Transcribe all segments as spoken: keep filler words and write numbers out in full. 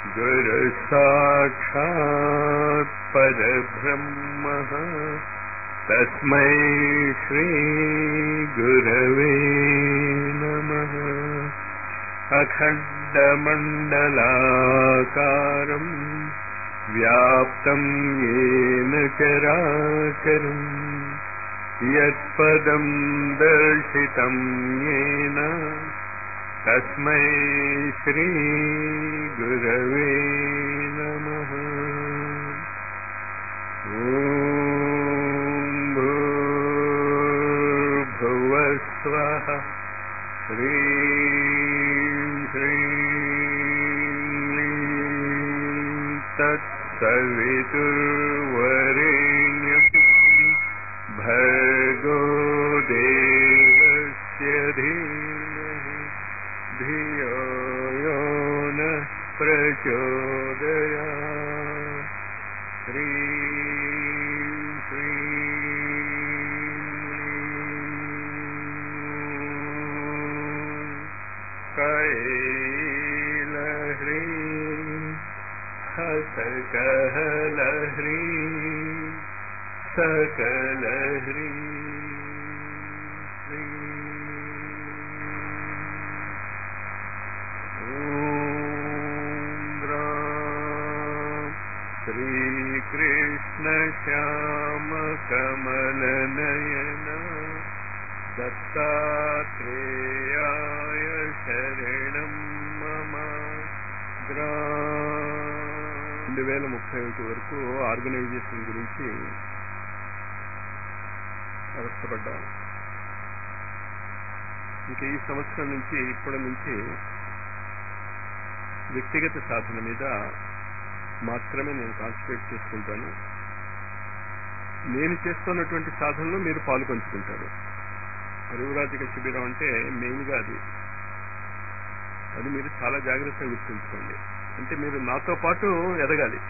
गुरु साक्षात् परब्रह्मः तस्मै श्री गुरवे नमः। अखण्डमण्डलाकारम् व्याप्तं येन चराचरम् यत्पदं दर्शितं येन तस्मै श्री गुरवे नमः। ॐ भूर्भुवः स्वः ह्रीं श्रीं तत्सवितुर्वरेण्यं भर्गो देवस्य धीमहि धियो यो नः प्रचोदयात्। ह्रीं श्रीं कैलह्रीं हसकहलह्रीं सकलह्रीं श्रीकृष्ण श्याम कमलनयन दत्तात्रेयाय शरणं मम। రెండు వేల ముప్పై ఒకటి వరకు ఆర్గనైజేషన్ గురించి అవస్థపడ్డాం. ఇంక ఈ సంవత్సరం నుంచి ఇప్పటి నుంచి వ్యక్తిగత సాధన మీద మాత్రమే నేను కాన్సన్ట్రేట్ చేసుకుంటాను. నేను చేస్తున్నటువంటి సాధనలో మీరు పాలు పంచుకుంటారు. పరివ్రాజక శిబిరం అంటే మెయిన్గా అది అది మీరు చాలా జాగ్రత్తగా గుర్తుంచుకోండి. అంటే మీరు నాతో పాటు ఎదగాలి.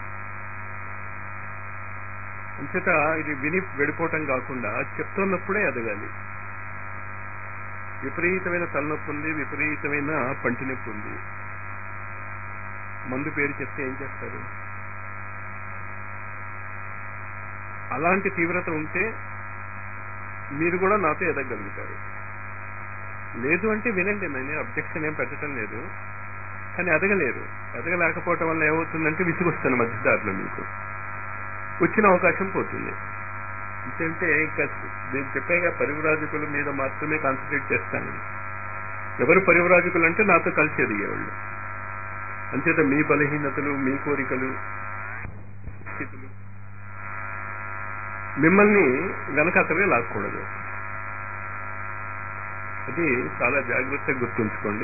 అంచేత ఇది విని వెళ్ళిపోవటం కాకుండా చెప్తున్నప్పుడే ఎదగాలి. విపరీతమైన తలనొప్పి ఉంది, విపరీతమైన పంటి నొప్పి ఉంది, మందు పేరు చెప్తే ఏం చేస్తారు? అలాంటి తీవ్రత ఉంటే మీరు కూడా నాతో ఎదగలుగుతారు. లేదు అంటే వినండి, నేను అబ్జెక్షన్ ఏం పెట్టడం లేదు, కానీ ఎదగలేరు. ఎదగలేకపోవటం వల్ల ఏమవుతుందంటే విసుగొస్తుంది మధ్యదారిలో, మీకు వచ్చిన అవకాశం పోతుంది. ఎందుకంటే ఇంకా నేను చెప్పాక పరివ్రాజకుల మీద మాత్రమే కాన్సన్ట్రేట్ చేస్తాను. ఎవరు పరివ్రాజకులు అంటే నాతో కలిసి ఎదిగేవాళ్ళు. అంచేత మీ బలహీనతలు, మీ కోరికలు, స్థితులు మిమ్మల్ని వెనకాతలే లాక్కూడదు. అది చాలా జాగ్రత్తగా గుర్తుంచుకోండి.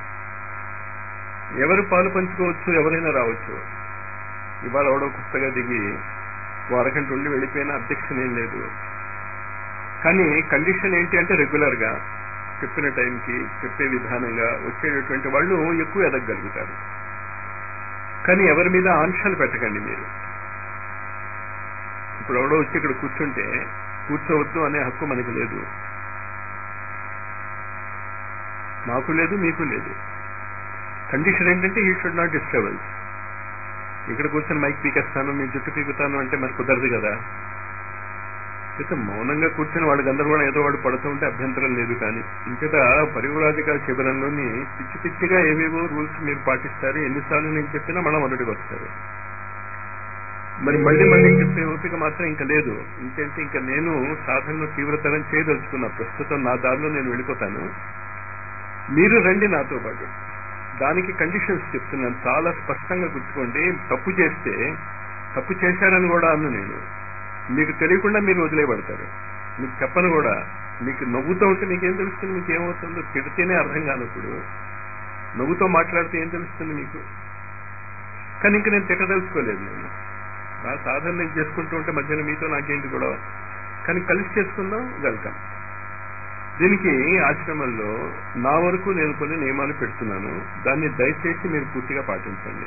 ఎవరు పాలు పంచుకోవచ్చు, ఎవరైనా రావచ్చు. ఇవాళ ఎవడో కొత్తగా దిగి ఓ అరగంట ఉండి వెళ్ళిపోయినా అబ్జెక్షన్ ఏం లేదు. కానీ కండిషన్ ఏంటి అంటే రెగ్యులర్గా చెప్పిన టైంకి చెప్పే విధానంగా వచ్చేటటువంటి వాళ్ళు ఎక్కువ ఎదగలుగుతారు. కానీ ఎవరి మీద ఆంక్షలు పెట్టకండి మీరు. ఇప్పుడు ఎవడో వచ్చి ఇక్కడ కూర్చుంటే కూర్చోవద్దు అనే హక్కు మనకు లేదు, నాకు లేదు, మీకు లేదు. కండిషన్ ఏంటంటే యూ షుడ్ నాట్ డిస్టర్బెన్స్. ఇక్కడ కూర్చొని మైక్ పీకేస్తాను, మీ జుట్టు పీకుతాను అంటే మరి కుదరదు కదా. అయితే మౌనంగా కూర్చొని వాడు గందరగోళం ఏదో వాడు పడుతూ ఉంటే అభ్యంతరం లేదు. కానీ ఇంకట పరివ్రాజక శిబిరంలోని పిచ్చి పిచ్చిగా ఏవేవో రూల్స్ మీరు పాటిస్తారు. ఎన్నిసార్లు నేను చెప్పినా మళ్ళీ మొదటికి వస్తారు. మరి మళ్ళీ మళ్ళీ చెప్పే ఓపిక మాత్రం ఇంకా లేదు. ఇంకంటే ఇంకా నేను సాధనలో తీవ్రతరం చేయదలుచుకున్నా. ప్రస్తుతం నా దారిలో నేను వెళ్ళిపోతాను, మీరు రండి నాతో పాటు. దానికి కండిషన్స్ చెప్తున్నాను, చాలా స్పష్టంగా గుర్తుకోండి. తప్పు చేస్తే తప్పు చేశారని కూడా అన్ను నేను, మీకు తెలియకుండా మీరు వదిలేయబడతారు. మీకు చెప్పను కూడా. మీకు నవ్వుతూ ఉంటే మీకేం తెలుస్తుంది? మీకు ఏమవుతుందో తిడితేనే అర్థం కానప్పుడు నవ్వుతో మాట్లాడితే ఏం తెలుస్తుంది మీకు? కానీ ఇంక నేను తిట్టదలుచుకోలేదు. నేను నా సాధన నేను చేసుకుంటూ ఉంటే మధ్యన మీతో నాకేంటి కూడా, కానీ కలిసి చేసుకుందాం, వెల్కమ్. దీనికి ఆశ్రమంలో నా వరకు నేను కొన్ని నియమాలు పెడుతున్నాను. దాన్ని దయచేసి మీరు పూర్తిగా పాటించండి.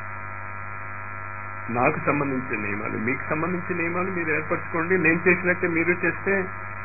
నాకు సంబంధించిన నియమాలు, మీకు సంబంధించిన నియమాలు మీరు ఏర్పరచుకోండి. నేను చేసినట్టే మీరు చేస్తే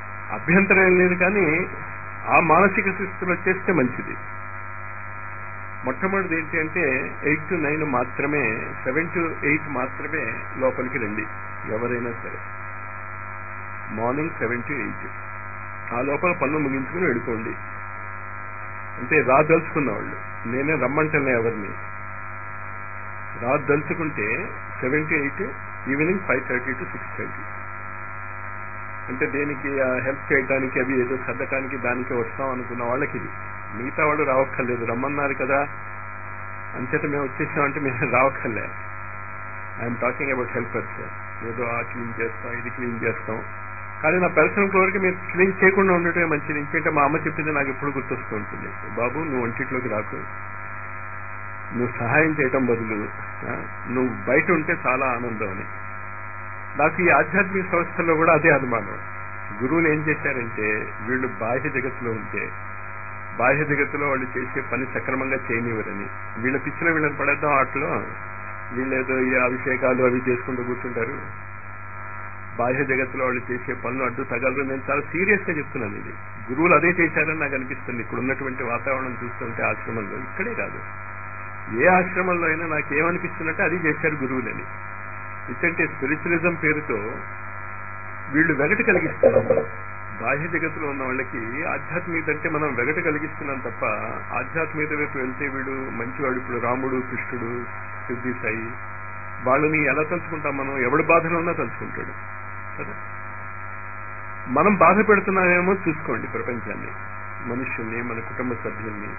అభ్యంతరం లేదు, కానీ ఆ మానసిక స్థితిలో చేస్తే మంచిది. మొట్టమొదటిది ఏంటి అంటే ఎయిట్ టు నైన్ మాత్రమే, సెవెన్ టు ఎయిట్ మాత్రమే లోపలికి రండి ఎవరైనా సరే. మార్నింగ్ సెవెన్ టు ఎయిట్ ఆ లోపల పనులు ముగించుకుని వెళ్ళిపోండి. అంటే రాదలుచుకున్న వాళ్ళు, నేనే రమ్మంటలే ఎవరిని. రాదలుచుకుంటే seven to eight, evening five thirty to six thirty. అంటే దేనికి హెల్ప్ చేయడానికి, అవి ఏదో సర్దటానికి దానికి వస్తాం అనుకున్న వాళ్ళకి ఇది. మిగతా వాళ్ళు రావక్కర్లేదు, రమ్మన్నారు కదా అంచేత మేము వచ్చేసామంటే మేము రావక్కర్లే. I'm talking about helpers. ఏదో ఆ క్లీన్ చేస్తాం, ఇది క్లీన్ చేస్తాం, కానీ నా పర్సనల్ ఫ్లోర్కి మీరు క్లీన్ చేయకుండా ఉండటమే మంచిది. ఇంకంటే మా అమ్మ చెప్పింది నాకు ఎప్పుడు గుర్తొస్తూ ఉంటుంది, బాబు నువ్వు ఒంటిట్లోకి రాకు, నువ్వు సహాయం చేయటం బదులు నువ్వు బయట ఉంటే చాలా ఆనందం అని. నాకు ఈ ఆధ్యాత్మిక సంస్థల్లో కూడా అదే అనుమానం. గురువులు ఏం చేశారంటే వీళ్ళు బాహ్య జగత్తులో ఉంటే బాహ్య జగత్తులో వాళ్ళు చేసే పని సక్రమంగా చేయనివ్వరని వీళ్ళ పిచ్చిలో వీళ్ళని పడేద్దాం ఆటలో, వీళ్ళేదో ఈ అభిషేకాలు అవి చేసుకుంటూ కూర్చుంటారు. బాహ్య జగత్తులో వాళ్ళు చేసే పనులు అడ్డు తగలరు. నేను చాలా సీరియస్ గా చెప్తున్నాను. ఇది గురువులు అదే చేశారని నాకు అనిపిస్తుంది. ఇప్పుడు ఉన్నటువంటి వాతావరణం చూస్తుంటే ఆశ్రమంలో, ఇక్కడే కాదు ఏ ఆశ్రమంలో అయినా నాకు ఏమనిపిస్తున్నట్టే అది చేశారు గురువులని. ఎందుకంటే స్పిరిచువలిజం పేరుతో వీళ్ళు వెగట కలిగిస్తున్నారు. బాహ్య జగత్తులో ఉన్న వాళ్ళకి ఆధ్యాత్మికత అంటే మనం వెగట కలిగిస్తున్నాం తప్ప, ఆధ్యాత్మికత వైపు వెళ్తే వీడు మంచివాడు. ఇప్పుడు రాముడు, కృష్ణుడు, సిద్ధి సాయి, వాళ్ళని ఎలా తలుచుకుంటాం మనం? ఎవడు బాధలో ఉన్నా తలుచుకుంటాడు కదా. మనం బాధ పెడుతున్నామేమో చూసుకోండి ప్రపంచాన్ని, మనుషుల్ని, మన కుటుంబ సభ్యుల్ని.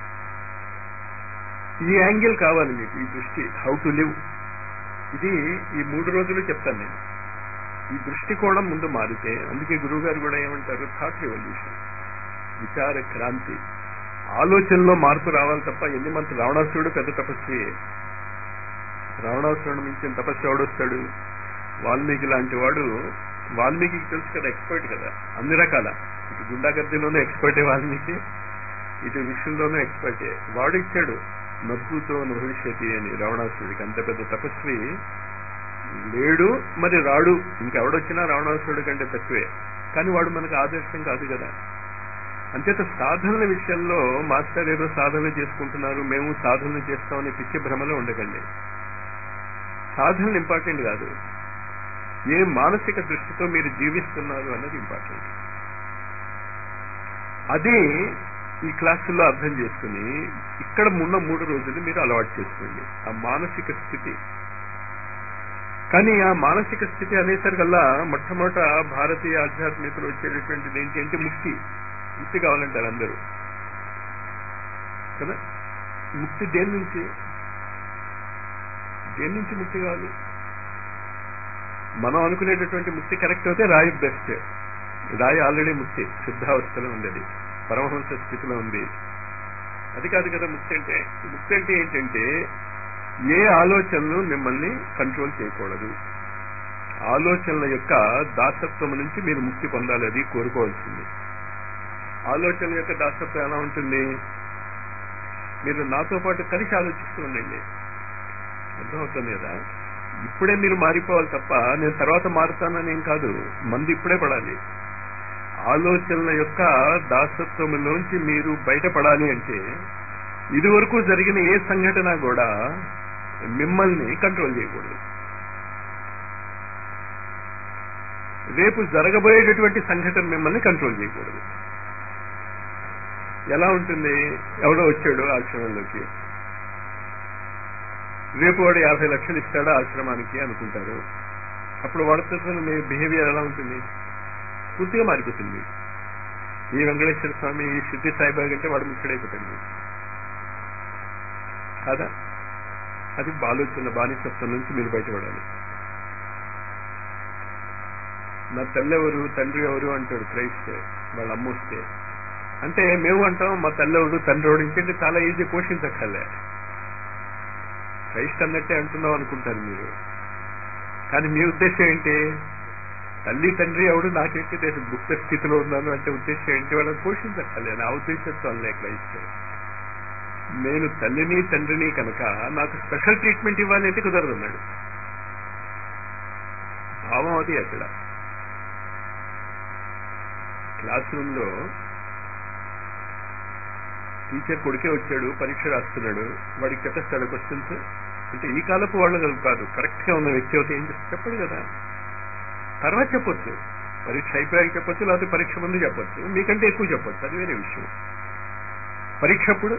ఈ యాంగిల్ కావాలి మీకు, ఈ దృష్టి. హౌ టు లివ్, ఇది ఈ మూడు రోజులు చెప్తాను నేను. ఈ దృష్టికోణం ముందు మారితే, అందుకే గురువు గారు కూడా ఏమంటారు, థాట్ రివల్యూషన్, విచార క్రాంతి, ఆలోచనలో మార్పు రావాలి తప్ప. ఎన్ని మంది రావణాసురుడు పెద్ద తపస్వి, రావణాసురుడు మించిన తపస్సు ఎవడొస్తాడు? వాల్మీకి లాంటి వాడు. వాల్మీకి తెలుసు కదా, ఎక్స్పర్ట్ కదా అన్ని రకాల. ఇటు గుండాగర్దిలోనూ ఎక్స్పర్టే వాల్మీకి, ఇటు విషయంలోనూ ఎక్స్పర్టే. వాడు ఇచ్చాడు నభూతో భవిష్యతి అని రావణాసురుడికి. అంత పెద్ద తపస్వి లేడు, మరి రాడు. ఇంకెవడొచ్చినా రావణాసురుడి కంటే తక్కువే. కానీ వాడు మనకు ఆదర్శం కాదు కదా. అంచేత సాధనల విషయంలో మాస్టర్ ఏదో సాధనలు చేసుకుంటున్నారు, మేము సాధనలు చేస్తామని పిచ్చి భ్రమలో ఉండకండి. సాధనలు ఇంపార్టెంట్ కాదు, ఏ మానసిక దృష్టితో మీరు జీవిస్తున్నారు అన్నది ఇంపార్టెంట్. అది ఈ క్లాసుల్లో అర్థం చేసుకుని ఇక్కడ ఉన్న మూడు రోజులు మీరు అలవాటు చేసుకోండి ఆ మానసిక స్థితి. కానీ ఆ మానసిక స్థితి అనేసరికల్లా మొట్టమొదట భారతీయ ఆధ్యాత్మికతలో వచ్చేటటువంటిది ఏంటి అంటే ముక్తి. ముక్తి కావాలంటారు అందరూ కదా. ముక్తి దేని నుంచి దేని నుంచి ముక్తి కావాలి? మనం అనుకునేటటువంటి ముక్తి కరెక్ట్ అయితే రాయి బెస్ట్. రాయి ఆల్రెడీ ముక్తి సిద్ధావస్థలో ఉండేది, పరమహంస స్థితిలో ఉంది. అది కాదు కదా ముక్తి అంటే. ముక్తి అంటే ఏంటంటే ఏ ఆలోచనలు మిమ్మల్ని కంట్రోల్ చేయకూడదు. ఆలోచనల యొక్క దాసత్వం నుంచి మీరు ముక్తి పొందాలి, అది కోరుకోవాల్సింది. ఆలోచనల యొక్క దాసత్వం ఎలా ఉంటుంది? మీరు నాతో పాటు కలిసి ఆలోచిస్తూ ఉండండి, అర్థమవుతుంది కదా. ఇప్పుడే మీరు మారిపోవాలి తప్ప నేను తర్వాత మారుతానని ఏం కాదు. మంది ఇప్పుడే పడాలి. ఆలోచనల యొక్క దాసత్వంలోంచి మీరు బయటపడాలి అంటే ఇదివరకు జరిగిన ఏ సంఘటన కూడా మిమ్మల్ని కంట్రోల్ చేయకూడదు. రేపు జరగబోయేటటువంటి సంఘటన మిమ్మల్ని కంట్రోల్ చేయకూడదు. ఎలా ఉంటుంది? ఎవడో వచ్చాడు ఆశ్రమంలోకి, రేపు వాడు యాభై లక్షలు ఇస్తాడా ఆశ్రమానికి అనుకుంటారు. అప్పుడు వాడితో మీ బిహేవియర్ ఎలా ఉంటుంది? పూర్తిగా మారిపోతుంది. ఈ వెంకటేశ్వర స్వామి, ఈ సిద్ధి సాయిబాబా కంటే వాడు ముచ్చడైపోతుంది కాదా. అది ఆలోచన బానిసత్వం నుంచి మీరు బయటపడాలి. నా తల్లి ఎవరు, తండ్రి ఎవరు అంటాడు క్రైస్ట్. వాళ్ళ అమ్మ వస్తే అంటే మేము అంటాం మా తల్లి ఎవడు, తండ్రి ఎవడు. ఇంకంటే చాలా ఈజీ, పోషించక్కర్లే. క్రైస్ట్ అన్నట్టే అంటున్నాం అనుకుంటారు మీరు. కానీ మీ ఉద్దేశం ఏంటి? తల్లి తండ్రి ఎవడు నాకేంటి, నేను గుప్త స్థితిలో ఉన్నాను అంటే ఉద్దేశం ఏంటి? వాళ్ళని పోషించక్కర్లే. నా ఉద్దేశంతో అల్లే క్రైస్ట్. నేను తల్లిని తండ్రిని కనుక నాకు స్పెషల్ ట్రీట్మెంట్ ఇవ్వాలి అంటే కుదరదు అన్నాడు. భావం అది. అక్కడ క్లాస్ రూమ్ లో టీచర్ కొడుకే వచ్చాడు, పరీక్ష రాస్తున్నాడు, వాడికి చెప్పేస్తాడు క్వశ్చన్స్ అంటే ఈ కాలపు వాళ్ళు కాదు, కరెక్ట్ గా ఉన్న వ్యక్తి అయితే ఏం చేస్తే చెప్పడు కదా. తర్వాత చెప్పొచ్చు, పరీక్ష అయిపోయాక చెప్పొచ్చు, లేకపోతే పరీక్ష ముందు చెప్పొచ్చు, మీకంటే ఎక్కువ చెప్పొచ్చు, అది వేరే విషయం. పరీక్ష అప్పుడు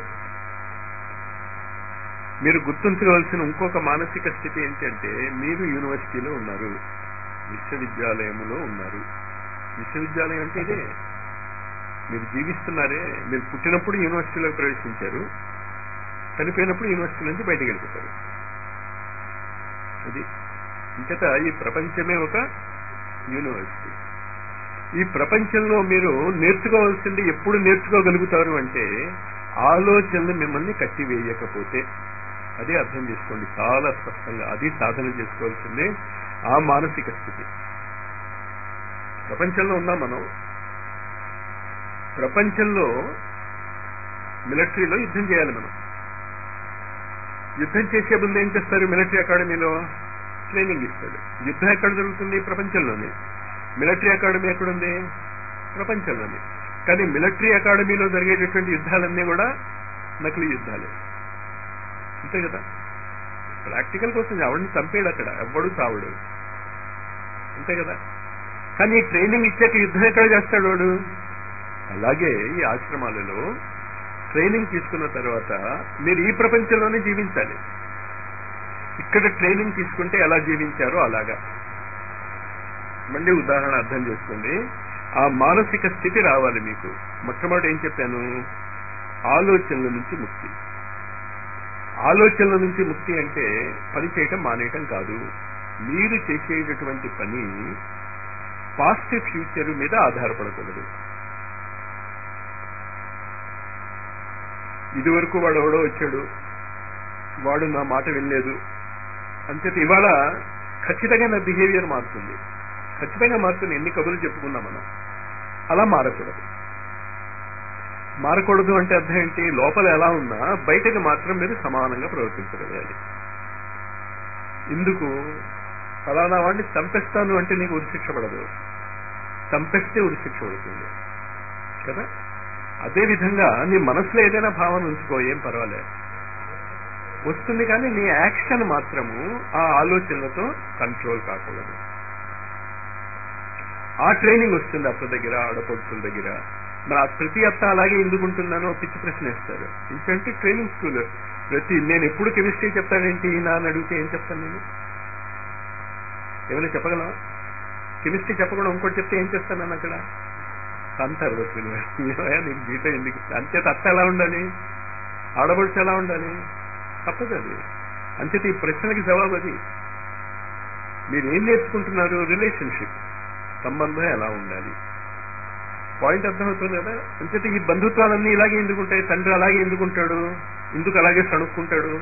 మీరు గుర్తుంచుకోవాల్సిన ఇంకొక మానసిక స్థితి ఏంటంటే, మీరు యూనివర్సిటీలో ఉన్నారు, విశ్వవిద్యాలయంలో ఉన్నారు. విశ్వవిద్యాలయం అంటే ఇదే, మీరు జీవిస్తున్నారే. మీరు పుట్టినప్పుడు యూనివర్సిటీలో ప్రవేశించారు, చనిపోయినప్పుడు యూనివర్సిటీ నుంచి బయటకు వెళ్ళిపోతారు. అది ఇంకట ఈ ప్రపంచమే ఒక యూనివర్సిటీ. ఈ ప్రపంచంలో మీరు నేర్చుకోవాల్సింది ఎప్పుడు నేర్చుకోగలుగుతారు అంటే, ఆలోచనలు మిమ్మల్ని కట్టివేయకపోతే. అదే అర్థం చేసుకోండి చాలా స్పష్టంగా. అది సాధన చేసుకోవాల్సిందే, ఆ మానసిక స్థితి. ప్రపంచంలో ఉన్నాం మనం. ప్రపంచంలో మిలిటరీలో యుద్ధం చేయాలి మనం. యుద్ధం చేసే ముందు ఏం చేస్తారు? మిలిటరీ అకాడమీలో ట్రైనింగ్ ఇస్తాడు. యుద్ధం ఎక్కడ జరుగుతుంది? ప్రపంచంలోనే. మిలిటరీ అకాడమీ ఎక్కడుంది? ప్రపంచంలోనే. కానీ మిలిటరీ అకాడమీలో జరిగేటటువంటి యుద్ధాలన్నీ కూడా నకిలీ యుద్ధాలే, అంతే కదా. ప్రాక్టికల్ కోసం ఎవరిని చంపేడు అక్కడ, ఎవ్వడు చావడు, అంతే కదా. కానీ ఈ ట్రైనింగ్ ఇచ్చాక యుద్ధం ఎక్కడ చేస్తాడు వాడు? అలాగే ఈ ఆశ్రమాలలో ట్రైనింగ్ తీసుకున్న తర్వాత మీరు ఈ ప్రపంచంలోనే జీవించాలి. ఇక్కడ ట్రైనింగ్ తీసుకుంటే ఎలా జీవించారో అలాగా. మళ్ళీ ఉదాహరణ అర్థం చేసుకోండి. ఆ మానసిక స్థితి రావాలి మీకు. మొట్టమొదటి ఏం చెప్పాను? ఆలోచనల నుంచి ముక్తి. ఆలోచనల నుంచి ముక్తి అంటే పని చేయటం మానేయటం కాదు. మీరు చేసేటటువంటి పని పాస్ట్ ఫ్యూచర్ మీద ఆధారపడకూడదు. ఇదివరకు వాడు ఎవడో వచ్చాడు, వాడు నా మాట వినలేదు అంతే, ఇవాళ ఖచ్చితంగా నా బిహేవియర్ మారుతుంది, ఖచ్చితంగా మారుతుంది. ఎన్ని కబుర్లు చెప్పుకున్నాం మనం. అలా మారకూడదు. మారకూడదు అంటే అర్థం ఏంటి? లోపల ఎలా ఉన్నా బయటకు మాత్రం మీరు సమానంగా ప్రవర్తించగలగాలి. ఇందుకు ఫలానా వాడిని చంపేస్తాను అంటే నీకు ఉరిశిక్ష పడదు, చంపేస్తే ఉరిశిక్ష పడుతుంది కదా. అదేవిధంగా నీ మనసులో ఏదైనా భావన ఉంచుకో, ఏం పర్వాలేదు, వస్తుంది. కానీ నీ యాక్షన్ మాత్రము ఆ ఆలోచనలతో కంట్రోల్ కాకూడదు. ఆ ట్రైనింగ్ వస్తుంది అత్త దగ్గర, ఆడపడుచుల దగ్గర. మరి ఆ ప్రతి అత్త అలాగే ఎందుకుంటున్నానో పిచ్చి ప్రశ్న వేస్తారు. ఇంకంటే ట్రైనింగ్ స్కూల్ ప్రతి నేను ఎప్పుడు కెమిస్ట్రీ చెప్తానేంటి నా అని అడిగితే ఏం చెప్తాను నేను? ఏమైనా చెప్పగలవా? కెమిస్ట్రీ చెప్పకుండా ఇంకోటి చెప్తే ఏం చేస్తాను అక్కడ? అంటారు బతుకులు, నీకు జీతం ఎందుకు? అంచేత అత్త ఎలా ఉండాలి, ఆడపడుచు ఎలా ఉండాలి? తప్పదు అది. అంచేత ఈ ప్రశ్నకి జవాబు అది. మీరు ఏం నేర్చుకుంటున్నారు? రిలేషన్షిప్, సంబంధం ఎలా ఉండాలి. పాయింట్ అర్థమవుతుంది కదా. అంచేత ఈ బంధుత్వాలన్నీ ఇలాగే ఎందుకుంటాయి? తండ్రి అలాగే ఎందుకుంటాడు? ఎందుకు అలాగే సణుక్కుంటాడు?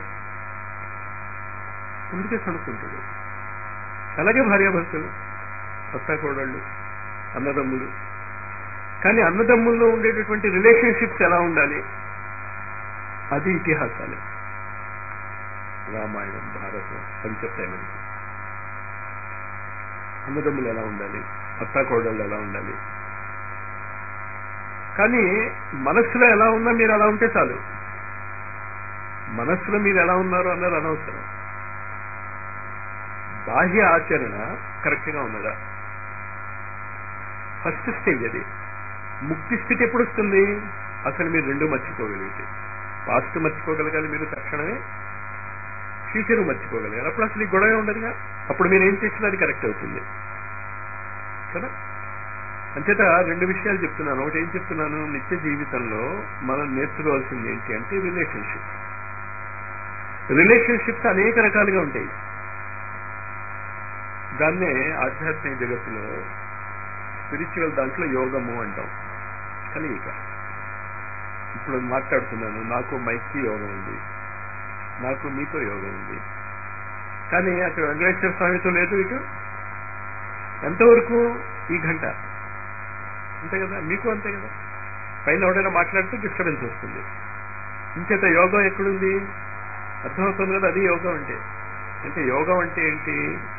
అందుకే సణుక్కుంటాడు. అలాగే భార్యాభర్తలు, అత్తాకోడళ్ళు, అన్నదమ్ములు. కానీ అన్నదమ్ముల్లో ఉండేటటువంటి రిలేషన్షిప్స్ ఎలా ఉండాలి? అది ఇతిహాసాలే, రామాయణం, భారతం అవి చెప్తాయి మనకి. అన్నదమ్ములు ఎలా ఉండాలి, అత్తాకోడళ్ళు ఎలా ఉండాలి. కానీ మనస్సులో ఎలా ఉన్నా మీరు అలా ఉంటే చాలు. మనస్సులో మీరు ఎలా ఉన్నారో అన్నది అనవసరం. బాహ్య ఆచరణ కరెక్ట్ గా ఉన్నదా? ఫస్ట్ స్టేజ్ అది. ముక్తి స్థితి ఎప్పుడు వస్తుంది? అసలు మీరు రెండు మర్చిపోగలిగితే. పాస్ట్ మర్చిపోగలగాలి మీరు తక్షణమే, ఫ్యూచర్ మర్చిపోగలగాలి. అప్పుడు అసలు ఈ గొడవ ఉండదుగా. అప్పుడు మీరు ఏం చేసినా అది కరెక్ట్ అవుతుంది కదా. అంచేత రెండు విషయాలు చెప్తున్నాను. ఒకటి ఏం చెప్తున్నాను, నిత్య జీవితంలో మనం నేర్చుకోవాల్సింది ఏంటి అంటే రిలేషన్షిప్. రిలేషన్షిప్స్ అనేక రకాలుగా ఉంటాయి. దాన్నే ఆధ్యాత్మిక జగత్తులో స్పిరిచువల్ దాంట్లో యోగము అంటాం, కలియిక. ఇప్పుడు మాట్లాడుతున్నాను, నాకు మైక్కి యోగం ఉంది, నాకు మీతో యోగం ఉంది. కానీ అక్కడ వెంకటేశ్వర స్వామితో లేదు. ఇటు ఎంతవరకు? ఈ గంట, అంతే కదా. మీకు అంతే కదా. పైన ఎవడైనా మాట్లాడితే డిస్టర్బెన్స్ వస్తుంది. ఇంచేత యోగం ఎక్కడుంది? అర్థమవుతుంది కదా. అది యోగం అంటే. అంటే యోగం అంటే ఏంటి?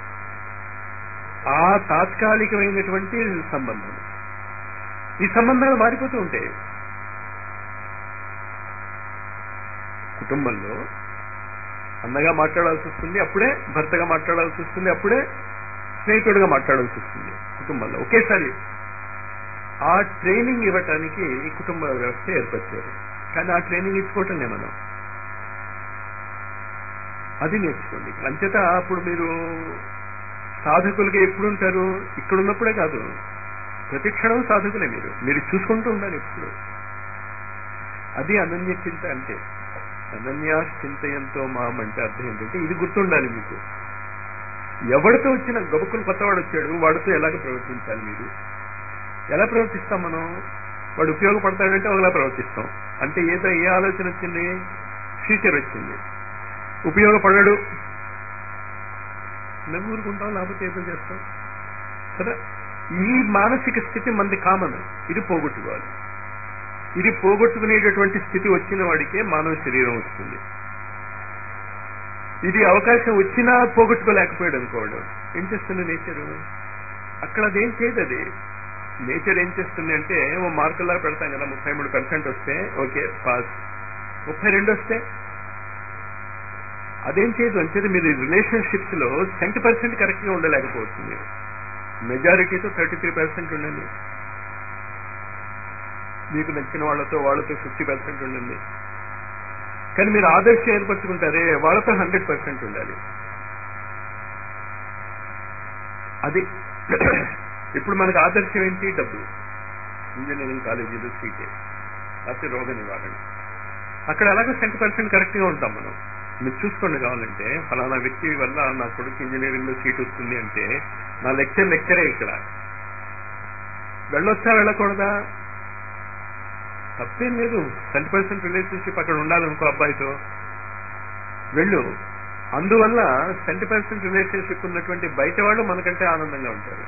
ఆ తాత్కాలికమైనటువంటి సంబంధం. ఈ సంబంధాలు మారిపోతూ ఉంటాయి. కుటుంబంలో అన్నగా మాట్లాడాల్సి వస్తుంది, అప్పుడే భర్తగా మాట్లాడాల్సి వస్తుంది, అప్పుడే స్నేహితుడిగా మాట్లాడాల్సి వస్తుంది కుటుంబంలో ఒకేసారి. ఆ ట్రైనింగ్ ఇవ్వటానికి కుటుంబ వ్యవస్థ ఏర్పరిచారు. కానీ ఆ ట్రైనింగ్ ఇచ్చుకోవటం లే మనం, అది నేర్చుకోండి. అంచేత అప్పుడు మీరు సాధకులుగా ఎప్పుడు ఉంటారు? ఇక్కడ ఉన్నప్పుడే కాదు, ప్రతి క్షణం సాధకులే. మీరు మీరు చూసుకుంటూ ఉండాలి ఎప్పుడు. అది అనన్య చింత అంటే. అనన్యా చింతయంతో మాం అంటే అర్థం ఏంటంటే ఇది గుర్తుండాలి మీకు. ఎవరితో వచ్చిన గబుక్కులు కొత్తవాడు వచ్చాడు, వాడితో ఎలాగ ప్రవర్తించాలి? మీరు ఎలా ప్రవర్తిస్తాం మనం? వాడు ఉపయోగపడతాడంటే ఒకలా ప్రవర్తిస్తాం. అంటే ఏదో ఏ ఆలోచన వచ్చింది? ఫ్యూచర్ వచ్చింది. ఉపయోగపడడు నవ్వురుకుంటాం, లేకపోతే ఏదో చేస్తాం కదా. ఈ మానసిక స్థితి మంది కామన్. ఇది పోగొట్టుకోవాలి. ఇది పోగొట్టుకునేటటువంటి స్థితి వచ్చిన వాడికే మానవ శరీరం వస్తుంది. ఇది అవకాశం వచ్చినా పోగొట్టుకోలేకపోయాడు అనుకోడు, ఏం చేస్తుంది నేచరు? అక్కడ అదేం చేయదు. అది నేచర్ ఏం చేస్తుంది అంటే ఓ మార్కులా పెడతాం కదా, ముప్పై మూడు పర్సెంట్ వస్తే ఓకే పాస్, ముప్పై రెండు వస్తే అదేం చేయదు. అంచేది మీరు రిలేషన్షిప్స్ లో సెంట్ పర్సెంట్ కరెక్ట్ గా ఉండలేకపోవచ్చు. మీరు మెజారిటీతో థర్టీ త్రీ పర్సెంట్ ఉండండి, మీకు నచ్చిన వాళ్ళతో వాళ్ళతో ఫిఫ్టీ పర్సెంట్ ఉండండి. కానీ మీరు ఆదర్శం ఏర్పరచుకుంటారే వాళ్ళతో హండ్రెడ్ పర్సెంట్ ఉండాలి. అది ఇప్పుడు మనకు ఆదర్శం ఏంటి? డబ్బు, ఇంజనీరింగ్ కాలేజీలు, సీటే, లేకపోతే రోగ నివారణ. అక్కడ అలాగే సెంట్ పర్సెంట్ కరెక్ట్ గా ఉంటాం మనం. మీరు చూసుకోండి కావాలంటే, ఫలానా వ్యక్తి వల్ల నా కొడుకు ఇంజనీరింగ్ లో సీట్ వస్తుంది అంటే నా లెక్చర్ లెక్చరే ఇక్కడ. వెళ్ళొచ్చా వెళ్ళకూడదా? తప్పేం లేదు. సెంట్ పర్సెంట్ రిలేషన్షిప్ అక్కడ ఉండాలనుకో అబ్బాయితో, వెళ్ళు. అందువల్ల సెంట్ పర్సెంట్ రిలేషన్షిప్ ఉన్నటువంటి బయట వాళ్ళు మనకంటే ఆనందంగా ఉంటారు.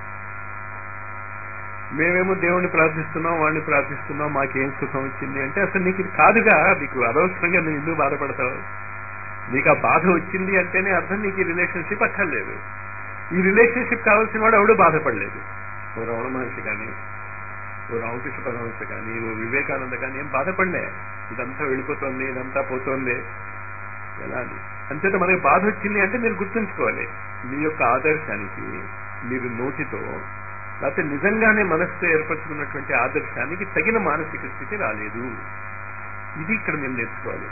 మేమేమో దేవుణ్ణి ప్రార్థిస్తున్నాం, వాడిని ప్రార్థిస్తున్నాం, మాకేం సుఖం వచ్చింది అంటే అసలు నీకు ఇది కాదుగా. నీకు అనవసరంగా నువ్వు ఎందుకు బాధపడతావు? నీకు ఆ బాధ వచ్చింది అంటేనే అర్థం నీకు ఈ రిలేషన్షిప్ అక్కర్లేదు. ఈ రిలేషన్షిప్ కావాల్సిన వాడు ఎవడు బాధపడలేదు. ఓ రమణ మహర్షి కానీ, ఓ రామకృష్ణ పరమహంస కానీ, ఓ వివేకానంద కానీ ఏం బాధపడలే. ఇదంతా వెళ్ళిపోతుంది, ఇదంతా పోతుంది ఎలా అని. అంచేత మనకి బాధ వచ్చింది అంటే మీరు గుర్తుంచుకోవాలి, మీ యొక్క ఆదర్శానికి మీరు నోటితో లేకపోతే నిజంగానే మనస్సుతో ఏర్పరచుకున్నటువంటి ఆదర్శానికి తగిన మానసిక స్థితి రాలేదు. ఇది ఇక్కడ మీరు నేర్చుకోవాలి.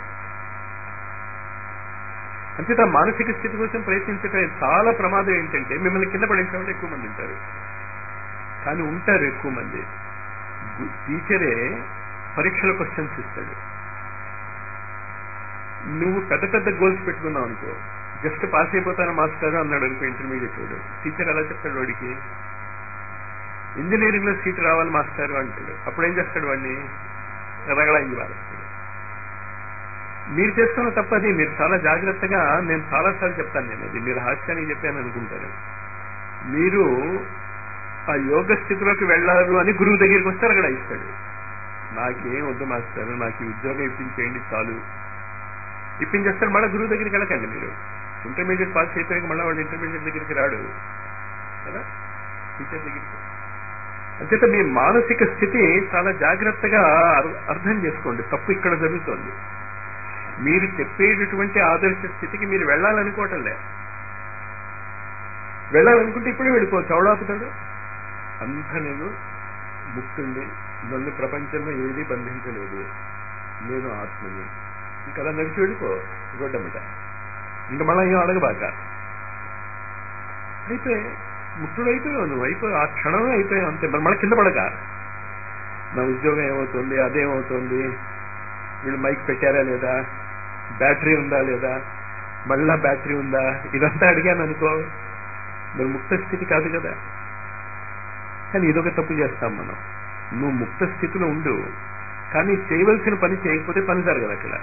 అంచేత మానసిక స్థితి కోసం ప్రయత్నించడం చాలా ప్రమాదం. ఏంటంటే మిమ్మల్ని కింద పడేసే వాళ్ళు ఎక్కువ మంది ఉంటారు. కానీ ఉంటారు ఎక్కువ మంది. టీచరే పరీక్షల క్వశ్చన్స్ ఇస్తాడు, నువ్వు పెద్ద పెద్ద గోల్స్ పెట్టుకున్నావు అనుకో, జస్ట్ పాస్ అయిపోతాను మాస్టర్ అన్నాడు అనుకో ఇంటర్మీడియట్ వాడు, టీచర్ ఎలా చెప్తాడు వాడికి? ఇంజనీరింగ్ లో సీట్ రావాలి మాస్టర్ అంటాడు. అప్పుడు ఏం చేస్తాడు? వాడిని రగడా ఇంజి వాడేస్తాడు. మీరు చేస్తున్న తప్పది. మీరు చాలా జాగ్రత్తగా, నేను చాలాసార్లు చెప్తాను, నేను అది మీరు హాస్యానికి చెప్పాను అనుకుంటారు. మీరు ఆ యోగ స్థితిలోకి వెళ్ళారు అని గురువు దగ్గరికి వస్తే అక్కడ ఇస్తాడు. నాకేం వద్దు మాస్టర్, నాకు ఈ ఉద్యోగం ఇప్పించేయండి చాలు, ఇప్పించేస్తాడు. మళ్ళీ గురువు దగ్గరికి వెళ్ళకండి. మీరు ఇంటర్మీడియట్ పాస్ అయిపోయాక మళ్ళీ వాడు ఇంటర్మీడియట్ దగ్గరికి రాడు కదా, టీచర్ దగ్గరికి. అంచేత మీ మానసిక స్థితి చాలా జాగ్రత్తగా అర్థం చేసుకోండి. తప్పు ఇక్కడ జరుగుతోంది. మీరు చెప్పేటటువంటి ఆదర్శ స్థితికి మీరు వెళ్ళాలనుకోవటంలే. వెళ్ళాలనుకుంటే ఇప్పుడే వెళ్ళిపోవచ్చు. ఎవడాపుతాడు? అంతా నేను ముక్తుండి, నన్ను ప్రపంచంలో ఏది బంధించలేదు, నేను ఆత్మని, ఇంకా నడిచి వెళ్ళిపో గొడ్డమిట. ఇంకా మళ్ళీ ఏం అడగబాక. అయిపోయి ముక్తుడు అయిపోయావు నువ్వు, అయిపోయి ఆ క్షణమే అయిపోయావు అంతే. మరి మళ్ళీ కింద పడక నా ఉద్యోగం ఏమవుతుంది, అదేమవుతుంది, వీళ్ళు మైక్ పెట్టారా లేదా, బ్యాటరీ ఉందా లేదా, మళ్ళా బ్యాటరీ ఉందా, ఇదంతా అడిగాను అనుకో, మరి ముక్త స్థితి కాదు కదా. కానీ ఇదొక తప్పు చేస్తాం మనం. నువ్వు ముక్త స్థితిలో ఉండు, కానీ చేయవలసిన పని చేయకపోతే పని జరగదు అక్కడ.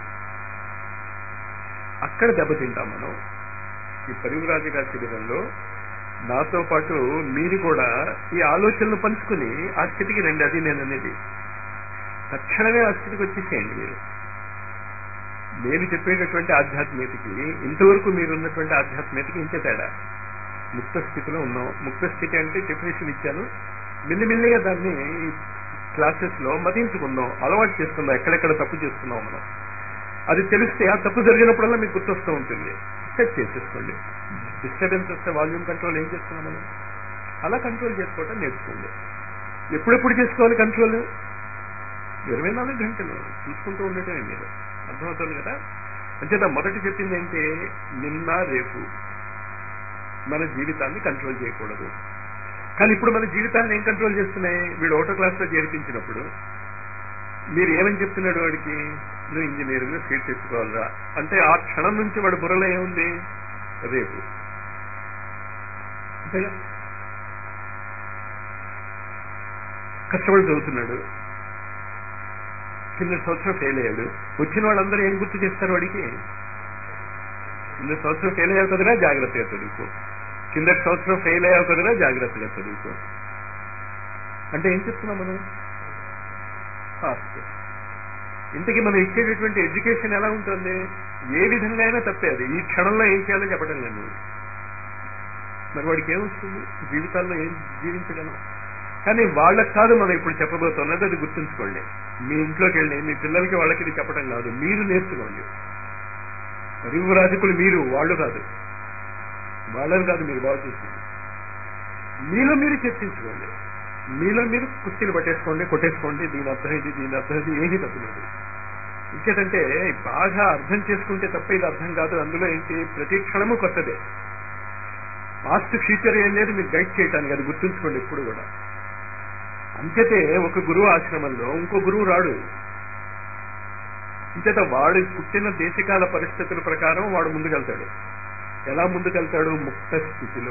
అక్కడ దెబ్బతింటాం మనం. ఈ పరివ్రాజక శరీరంలో నాతో పాటు మీరు కూడా ఈ ఆలోచనలు పంచుకుని ఆ స్థితికి రండి. అది నేను అనేది. తక్షణమే ఆ స్థితికి వచ్చేసేయండి మీరు. నేను చెప్పేటటువంటి ఆధ్యాత్మికతకి ఇంతవరకు మీరున్నటువంటి ఆధ్యాత్మికతకి ఇంతే తేడా. ముక్త స్థితిలో ఉన్నాం. ముక్త స్థితి అంటే డెఫినేషన్ ఇచ్చాను. మెల్లిమెల్లిగా దాన్ని క్లాసెస్ లో మదించుకుందాం, అలవాటు చేసుకుందాం. ఎక్కడెక్కడ తప్పు చేస్తున్నాం మనం. అది తెలిస్తే ఆ తప్పు జరిగినప్పుడల్లా మీకు గుర్తొస్తూ ఉంటుంది. సెట్ చేసేసుకోండి. డిస్టర్బెన్స్ వస్తే వాల్యూమ్ కంట్రోల్ ఏం చేస్తున్నాం మనం? అలా కంట్రోల్ చేసుకోవటం నేర్చుకోండి. ఎప్పుడెప్పుడు చేసుకోవాలి కంట్రోల్? ఇరవై నాలుగు గంటలు చూసుకుంటూ ఉండటమే మీరు. అర్థమవుతుంది కదా? అంచేత మొదటి చెప్పింది ఏంటి? నిన్న రేపు మన జీవితాన్ని కంట్రోల్ చేయకూడదు. కానీ ఇప్పుడు మన జీవితాన్ని ఏం కంట్రోల్ చేస్తున్నాయి? వీడు ఆటో క్లాస్లో చేర్పించినప్పుడు మీరు ఏమని చెప్తున్నాడు వాడికి? నువ్వు ఇంజనీరింగ్ సీట్ తెచ్చుకోవాలరా అంటే ఆ క్షణం నుంచి వాడు బుర్రలో ఏముంది? రేపు. అంతేగా? కష్టపడి చదువుతున్నాడు, కింద సంవత్సరం ఫెయిల్ అయ్యాడు. వచ్చిన వాళ్ళందరూ ఏం గుర్తు చేస్తారు వాడికి? కింద సంవత్సరం ఫెయిల్ అయ్యావు కదరా, జాగ్రత్తగా చదువుకో. కిందటి సంవత్సరం ఫెయిల్ అయ్యావు కదరా, జాగ్రత్తగా చదువుకో. అంటే ఏం చెప్తున్నాం మనం? పాస్ట్. ఇంతకీ మనం ఇచ్చేటటువంటి ఎడ్యుకేషన్ ఎలా ఉంటుంది? ఏ విధంగా అయినా తప్పే. అది ఈ క్షణంలో ఏం చేయాలో చెప్పడం లేదు. మరి వాడికి ఏమొస్తుంది? జీవితాల్లో ఏం జీవించగలం? కానీ వాళ్ళకి కాదు మనం ఇప్పుడు చెప్పబోతున్నది. అది గుర్తుంచుకోండి. మీ ఇంట్లోకి వెళ్ళి మీ పిల్లలకి వాళ్ళకి ఇది చెప్పడం కాదు, మీరు నేర్చుకోండి. పరివ్రాజకులు మీరు, వాళ్ళు కాదు. వాళ్ళని కాదు మీరు బాగు చేసింది. మీలో మీరు చర్చించుకోండి. మీలో మీరు కుస్తీలు పట్టేసుకోండి, కొట్టేసుకోండి. దీని అర్థం ఇది, దీని అర్థం ఇది, ఏమీ తప్పలేదు. ఇంకేదంటే బాగా అర్థం చేసుకుంటే తప్ప ఇది అర్థం కాదు. అందులో ఏంటి? ప్రతి క్షణము కొత్తదే. పాస్ట్ ఫ్యూచర్ ఏం లేదు మీరు గైడ్ చేయటానికి. అది గుర్తుంచుకోండి ఎప్పుడు కూడా. అంచేతే ఒక గురువు ఆశ్రమంలో ఇంకో గురువు రాడు. ఇంచేత వాడు పుట్టిన దేశకాల పరిస్థితుల ప్రకారం వాడు ముందుకెళ్తాడు. ఎలా ముందుకెళ్తాడు? ముక్త స్థితిలో.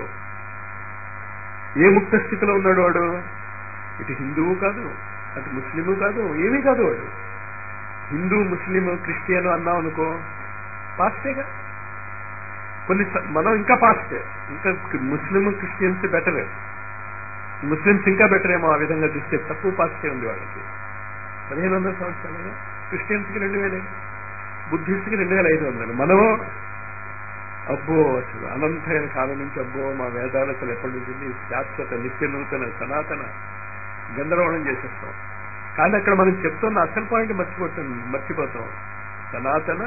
ఏ ముక్త స్థితిలో ఉన్నాడు వాడు? ఇటు హిందువు కాదు, అటు ముస్లిము కాదు, ఏమీ కాదు వాడు. హిందూ, ముస్లిం, క్రిస్టియన్ అన్నాం అనుకో, పాస్టేగా. కొన్ని మనం ఇంకా పాస్టే. ఇంకా ముస్లిం క్రిస్టియన్స్ బెటరే. ముస్లిమ్స్ ఇంకా బెటర్ ఏమో ఆ విధంగా చూస్తే. తక్కువ పాస్టే ఉంది వాళ్ళకి. పదిహేను వందల సంవత్సరాలుగా క్రిస్టియన్స్కి రెండు వేలే, బుద్ధిస్ట్కి రెండు వేల ఐదు వందలు. మనము అబ్బో అసలు అనంతమైన కాలం నుంచి అబ్బో మా వేదాలు అసలు ఎప్పటి నుంచి శాశ్వత నిత్య నూతన సనాతన గందరగోళం చేసేస్తాం. కానీ అక్కడ మనం చెప్తున్న అసలు పాయింట్ మర్చిపోతాం మర్చిపోతాం సనాతన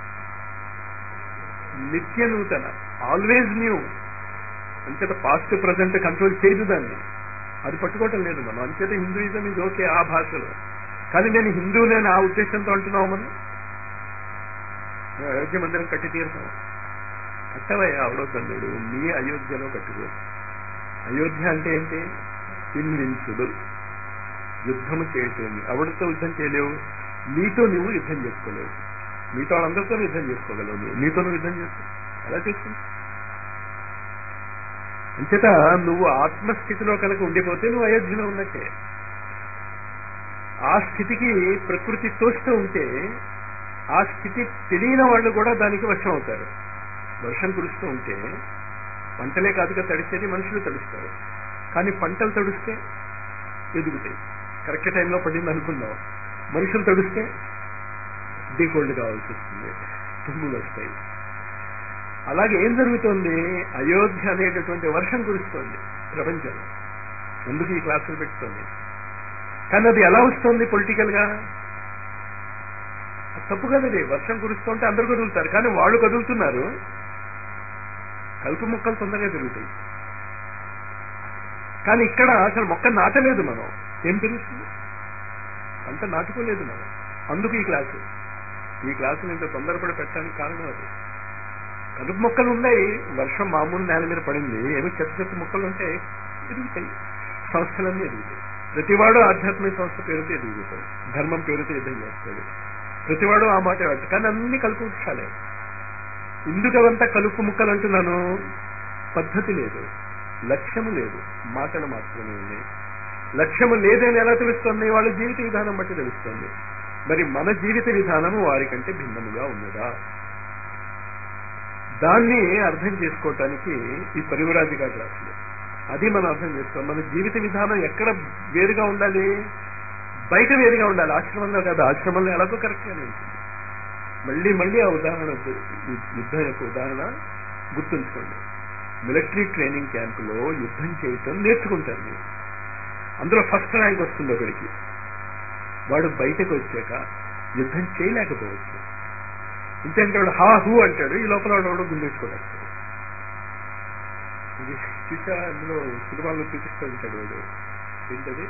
నిత్య నూతన, ఆల్వేజ్ న్యూ. అంచేత పాస్ట్ ప్రజెంట్ కంట్రోల్ చేయదు దాన్ని. అది పట్టుకోవటం లేదు మనం. అంచేత హిందూయిజం ఇది ఓకే ఆ భాషలో. కానీ నేను హిందువులేని ఆ ఉద్దేశంతో అంటున్నావు మనం. అయోధ్య మందిరం కట్టి తీరుతాం. కట్టవయ్యా అవడొద్దన్నాడు. నీ అయోధ్యలో కట్టుకో. అయోధ్య అంటే ఏంటి? ఇన్విన్సిబుల్. యుద్ధము చేయటం. ఎవరితో యుద్ధం చేయలేవు? నీతో నువ్వు యుద్ధం చేసుకోలేవు. మీతో వాళ్ళందరితో యుద్ధం చేసుకోగలవు. నువ్వు నీతో నువ్వు యుద్ధం చేసుకో. ఎలా చేసుకుంటావు? అంచేత నువ్వు ఆత్మస్థితిలో కనుక ఉండిపోతే నువ్వు అయోధ్యలో ఉన్నట్టే. ఆ స్థితికి ప్రకృతి తోస్తూ ఉంటే ఆ స్థితి తెలియని వాళ్ళు కూడా దానికి వశం అవుతారు. వర్షం కురుస్తూ ఉంటే పంటలే కాదుగా తడిసేది, మనుషులు తడుస్తారు. కానీ పంటలు తడుస్తే ఎదుగుతాయి. కరెక్ట్ టైంలో పడింది అనుకుందాం. మనుషులు తడుస్తే డీకోల్డ్ కావాల్సి వస్తుంది, తుమ్ములు వస్తాయి. అలాగే ఏం జరుగుతుంది? అయోధ్య అనేటటువంటి వర్షం కురుస్తోంది ప్రపంచంలో. అందుకు ఈ క్లాసులు పెట్టుతోంది. కానీ అది ఎలా వస్తుంది పొలిటికల్ గా? తప్పు కదది. వర్షం కురుస్తుంటే అందరూ కదులుతారు, కానీ వాళ్ళు కదులుతున్నారు. కలుపు మొక్కలు తొందరగా పెరుగుతాయి. కానీ ఇక్కడ అసలు మొక్క నాటలేదు మనం. ఏం తెలుస్తుంది? పంట నాటుకోలేదు మనం. అందుకు ఈ క్లాసు ఈ క్లాసులు ఇంత తొందరపడి పెట్టడానికి కారణం అది. కలుపు మొక్కలు ఉన్నాయి. వర్షం మామూలు నేల మీద పడింది, ఏమి చెత్త చెత్త మొక్కలు ఉంటాయి, ఎదుగుతాయి. సంస్థలన్నీ ఎదుగుతాయి. ప్రతివాడు ఆధ్యాత్మిక సంస్థ పేరుతో ఎదుగుతాడు, ధర్మం పేరుతో యుద్ధం చేస్తాడు. ప్రతివాడు ఆ మాట వాడు. కానీ అన్ని కలుపు వృక్షాలే. ఎందుకు అవంతా కలుపు ముక్కలు అంటున్నాను? పద్ధతి లేదు, లక్ష్యము లేదు, మాటలు మాత్రమే ఉన్నాయి. లక్ష్యము లేదని ఎలా తెలుస్తుంది? వాళ్ళ జీవిత విధానం బట్టి తెలుస్తుంది. మరి మన జీవిత విధానము వారికంటే భిన్నముగా ఉన్నదా? దాన్ని అర్థం చేసుకోవటానికి ఈ పరివ్రాజిక క్లాసులు. అది మనం అర్థం చేసుకోవాలి. మన జీవిత విధానం ఎక్కడ వేరుగా ఉండాలి? బయట వేరుగా ఉండాలి, ఆశ్రమంలో కాదు. ఆశ్రమంలో ఎలాగో కరెక్ట్గానే ఉంటుంది. మళ్ళీ మళ్ళీ ఆ ఉదాహరణ, యుద్ధం యొక్క ఉదాహరణ గుర్తుంచుకోండి. మిలిటరీ ట్రైనింగ్ క్యాంపులో యుద్ధం చేయటం నేర్చుకుంటారు మీరు. అందులో ఫస్ట్ ర్యాంక్ వస్తుంది ఒకడికి. వాడు బయటకు వచ్చాక యుద్ధం చేయలేకపోవచ్చు. ఇంతేంటే వాడు హా హూ అంటాడు, ఈ లోపల వాడు వాడు గుండేసుకోవడం. ఇది చూసా అందులో సినిమాల్లో చూపిస్తూ ఉంటాడు వాడు. ఏంటది,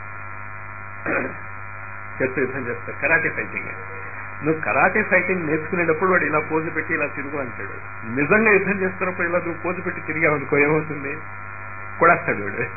చేత్తో యుద్ధం చేస్తాడు, కరాటే ఫైటింగ్. నువ్వు కరాటే ఫైటింగ్ నేర్చుకునేటప్పుడు వాడు ఇలా పోజు పెట్టి ఇలా తిరుగు అంటాడు. నిజంగా యుద్ధం చేస్తున్నప్పుడు ఇలా నువ్వు పోజు పెట్టి తిరిగావనుకో ఏమవుతుంది, కొడేస్తాడు వాడు.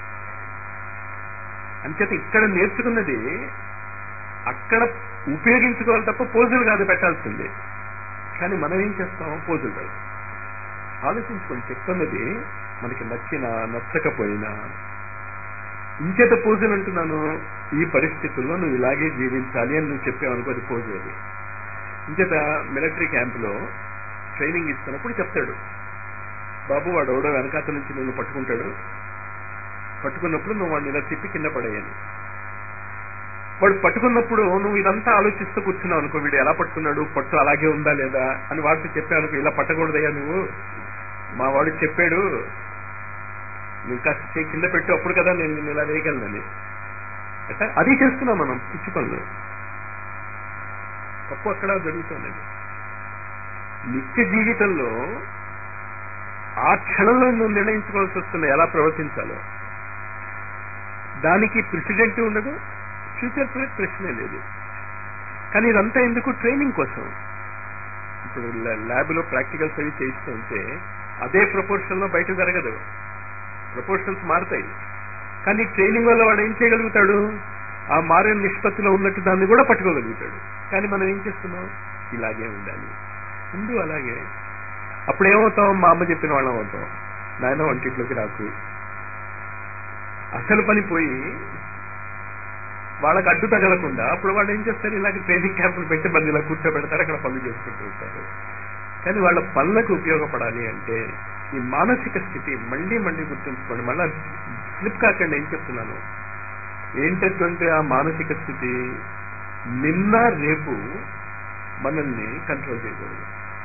అంచేత ఇక్కడ నేర్చుకున్నది అక్కడ ఉపయోగించుకోవాలి తప్ప పోజులు కాదు పెట్టాల్సింది. కానీ మనం ఏం చేస్తాం, పోజులు పెడతాం. ఆలోచించుకొని చెప్తున్నది మనకి నచ్చినా నచ్చకపోయినా. ఇంచేత పోజులు అంటున్నాను, ఈ పరిస్థితుల్లో నువ్వు ఇలాగే జీవించాలి అని నువ్వు చెప్పావనుకో అది పోజు. అది ఇంచేత మిలిటరీ క్యాంపులో ట్రైనింగ్ ఇస్తున్నప్పుడు చెప్తాడు, బాబు వాడు ఎవడో వెనకాత నుంచి నిన్ను పట్టుకుంటాడు, పట్టుకున్నప్పుడు నువ్వు వాడిని ఇలా తిప్పి కింద పడేయాలి. వాడు పట్టుకున్నప్పుడు నువ్వు ఇదంతా ఆలోచిస్తూ కూర్చున్నావు అనుకో, వీడు ఎలా పట్టుకున్నాడు, పట్టు అలాగే ఉందా లేదా అని వాడితో చెప్పావు అనుకో, ఇలా పట్టకూడదయ్యా నువ్వు, మా వాడు చెప్పాడు, నువ్వు కాస్త కింద పెట్టు అప్పుడు కదా నేను నిన్ను ఇలా వేయగలనని. అంటే అది చేస్తున్నాం మనం, పిచ్చి పనులు. తప్పు అక్కడ జరుగుతున్నది. నిత్య జీవితంలో ఆ క్షణంలో నువ్వు నిర్ణయించుకోవాల్సి వస్తుంది ఎలా ప్రవర్తించాలో. దానికి ప్రెసిడెంట్ ఉండదు, ఫ్యూచర్ ప్లేస్ ప్రశ్నే లేదు. కానీ ఇదంతా ఎందుకు, ట్రైనింగ్ కోసం. ఇప్పుడు ల్యాబ్లో ప్రాక్టికల్స్ అవి చేయిస్తూ ఉంటే అదే ప్రపోర్షన్లో బయట జరగదు, ప్రపోర్షన్స్ మారుతాయి. కానీ ట్రైనింగ్ వల్ల వాడు ఏం చేయగలుగుతాడు, ఆ మారే నిష్పత్తిలో ఉన్నట్టు దాన్ని కూడా పట్టుకోగలుగుతాడు. కానీ మనం ఏం చేస్తున్నాం, ఇలాగే ఉండాలి ముందు అలాగే. అప్పుడు ఏమవుతాం, మా అమ్మ చెప్పిన వాళ్ళం అవుతాం, నాయన వంటింట్లోకి రాకు. అసలు పని పోయి వాళ్ళకి అడ్డు తగలకుండా అప్పుడు వాళ్ళు ఏం చేస్తారు, ఇలాంటి ట్రైనింగ్ క్యాంపులు పెట్టి మంది ఇలా కూర్చోబెడతారు, అక్కడ పనులు చేసుకుంటూ ఉంటారు. కానీ వాళ్ళ పనులకు ఉపయోగపడాలి అంటే ఈ మానసిక స్థితి మళ్ళీ మళ్ళీ గుర్తుంచుకోండి. మళ్ళా స్లిప్ కాకండి. ఏం చెప్తున్నాను, ఏంటంటే ఆ మానసిక స్థితి నిన్న రేపు మనల్ని కంట్రోల్ చేయకూడదు.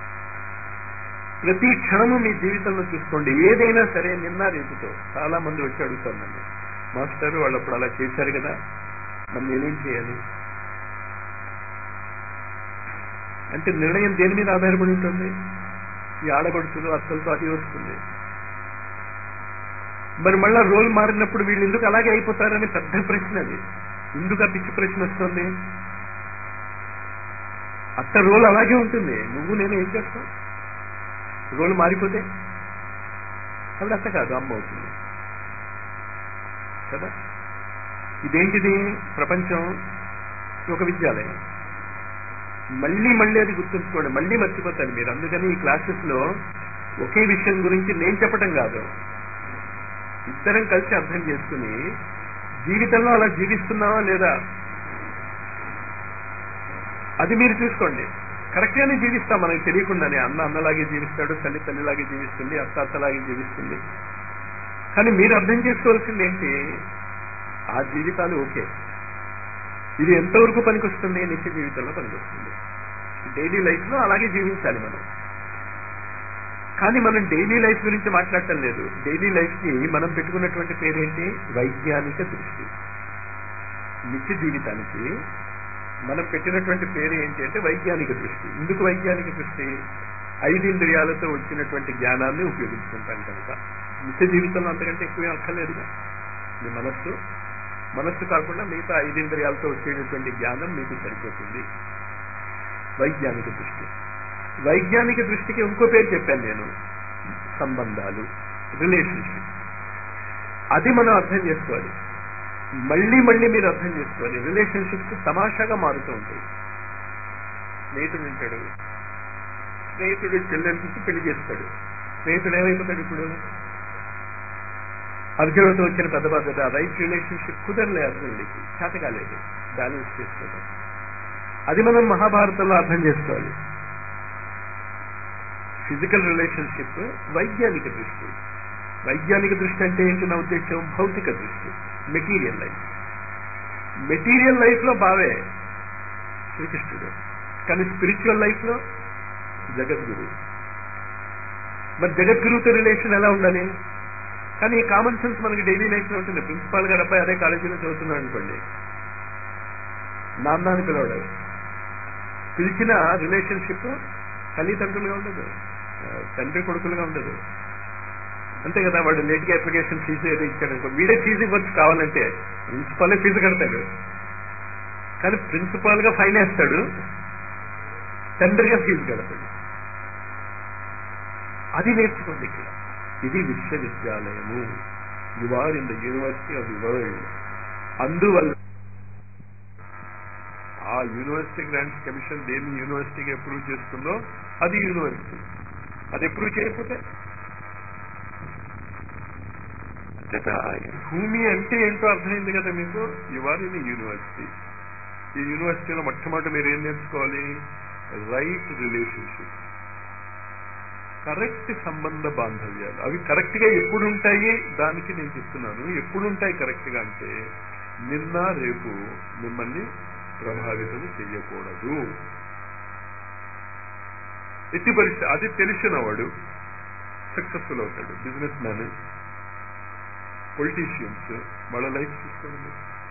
ప్రతి క్షణము మీ జీవితంలో చూసుకోండి, ఏదైనా సరే నిన్న రేపుతో. చాలా మంది వచ్చి అడుగుతానండి, మాస్టర్ వాళ్ళు అప్పుడు అలా చేశారు కదా, మనం నేనేం చేయాలి అంటే నిర్ణయం దేని మీద ఆధారపడి ఉంటుంది, ఈ ఆడబడుతులు అత్తలతో అది వస్తుంది. మరి మళ్ళా రోల్ మారినప్పుడు వీళ్ళు ఎందుకు అలాగే అయిపోతారని పెద్ద ప్రశ్న. అది ఎందుకు ఆ పిచ్చి ప్రశ్న వస్తుంది. అత్త రోల్ అలాగే ఉంటుంది, నువ్వు నేను ఏం చేస్తాం, రోల్ మారిపోతే అప్పుడు అత్త కాదు అమ్మ అవుతుంది కదా. ఇదేంటిది, ప్రపంచం ఒక విద్యాలయం. మళ్ళీ మళ్ళీ అది గుర్తుంచుకోండి, మళ్ళీ మర్చిపోతారు మీరు. అందుకని ఈ క్లాసెస్ లో ఒకే విషయం గురించి నేను చెప్పటం కాదు, ఇద్దరం కలిసి అర్థం చేసుకుని జీవితంలో అలా జీవిస్తున్నావా లేదా అది మీరు చూసుకోండి. కరెక్ట్ గానే జీవిస్తాం మనకి తెలియకుండానే. అన్న అన్నలాగే జీవిస్తాడు, తల్లి తల్లిలాగే జీవిస్తుంది, అత్త అత్తలాగే జీవిస్తుంది. కానీ మీరు అర్థం చేసుకోవాల్సింది ఏంటి, ఆ జీవితాలు ఓకే, ఇది ఎంతవరకు పనికొస్తుంది, నిత్య జీవితంలో పనికొస్తుంది. డైలీ లైఫ్ లో అలాగే జీవించాలి మనం. కానీ మనం డైలీ లైఫ్ గురించి మాట్లాడటం లేదు. డైలీ లైఫ్ కి మనం పెట్టుకున్నటువంటి పేరేంటి, వైజ్ఞానిక దృష్టి. నిత్య జీవితానికి మనం పెట్టినటువంటి పేరు ఏంటి అంటే వైజ్ఞానిక దృష్టి. ఎందుకు వైజ్ఞానిక దృష్టి, ఐదింద్రియాలతో వచ్చినటువంటి జ్ఞానాన్ని ఉపయోగించుకుంటాం కనుక. నిత్య జీవితంలో అంతకంటే ఎక్కువ అక్కర్లేదుగా. మీ మనస్సు మనస్సు కాకుండా మిగతా ఐదింద్రియాలతో వచ్చేటటువంటి జ్ఞానం మీకు సరిపోతుంది. వైజ్ఞానిక దృష్టి. వైజ్ఞానిక దృష్టికి ఇంకో పేరు చెప్పాను నేను, సంబంధాలు, రిలేషన్షిప్. అది మనం అర్థం చేసుకోవాలి. మళ్ళీ మళ్ళీ మీరు అర్థం చేసుకోవాలి. రిలేషన్షిప్స్ తమాషాగా మారుతూ ఉంటాయి. స్నేహితుడు ఉంటాడు, స్నేహితుడు చెల్లెలికి పెళ్లి చేస్తాడు. స్నేహితుడు ఏమైపోతాడు, ఇప్పుడు అర్జునుడితో వచ్చిన పెద్ద బాధ్యత, రైట్ రిలేషన్షిప్ కుదరలే, అర్జునుడికి చేత కాలేదు బ్యాలెన్స్ చేసుకోవడం. అది మనం మహాభారతంలో అర్థం చేసుకోవాలి. ఫిజికల్ రిలేషన్షిప్, వైజ్ఞానిక దృష్టి. వైజ్ఞానిక దృష్టి అంటే ఏంటి నా ఉద్దేశం, భౌతిక దృష్టి, మెటీరియల్ లైఫ్. మెటీరియల్ లైఫ్ లో బావే శ్రీకృష్ణుడు, కానీ స్పిరిచువల్ లైఫ్ లో జగద్గురు. మరి జగద్గురుతో రిలేషన్ ఎలా ఉండాలి. కానీ ఈ కామన్ సెన్స్ మనకి డైలీ లైఫ్ లో ఉంటుంది. ప్రిన్సిపాల్ గారు అబ్బాయి అదే కాలేజీలో చదువుతున్నాడు అనుకోండి, నాన్న అని పిలవడు, పిలిచిన రిలేషన్షిప్ తల్లిదండ్రులుగా ఉండదు, తండ్రి కొడుకులుగా ఉండదు. అంతే కదా, వాడు లేట్గా అప్లికేషన్ ఫీజు ఏదో ఇచ్చాడు, వీడే ఫీజు ఇవ్వచ్చు కావాలంటే, ప్రిన్సిపాలే ఫీజు కడతాడు, కానీ ప్రిన్సిపాల్ గా ఫైన్ వేస్తాడు, తండ్రిగా ఫీజు కడతాడు. అది నేర్చుకోండి ఇక్కడ. ఇది విశ్వవిద్యాలయము. You are in the university of the world. అందువల్ల ఆ యూనివర్సిటీ గ్రాంట్స్ కమిషన్ దేన్ని యూనివర్సిటీకి అప్రూవ్ చేస్తుందో అది యూనివర్సిటీ. అది అప్రూవ్ చేయకపోతే భూమి అంటే ఏంటో అర్థమైంది కదా మీకు. You are in university. ఈ యూనివర్సిటీలో మొట్టమొదటి మీరు ఏం నేర్చుకోవాలి? రైట్ రిలేషన్షిప్, కరెక్ట్ సంబంధ బాంధవ్యాలు. అవి కరెక్ట్ గా ఎప్పుడు ఉంటాయి దానికి నేను చెప్తున్నాను. ఎప్పుడు ఉంటాయి కరెక్ట్ గా అంటే నిన్న రేపు మిమ్మల్ని ప్రభావితం చెయ్యకూడదు. ఎట్టి పరిస్థితి అది తెలిసిన వాడు సక్సెస్ఫుల్ అవుతాడు. బిజినెస్ మ్యాన్, పొలిటీషియన్స్, వాళ్ళ లైఫ్ చూసుకోండి.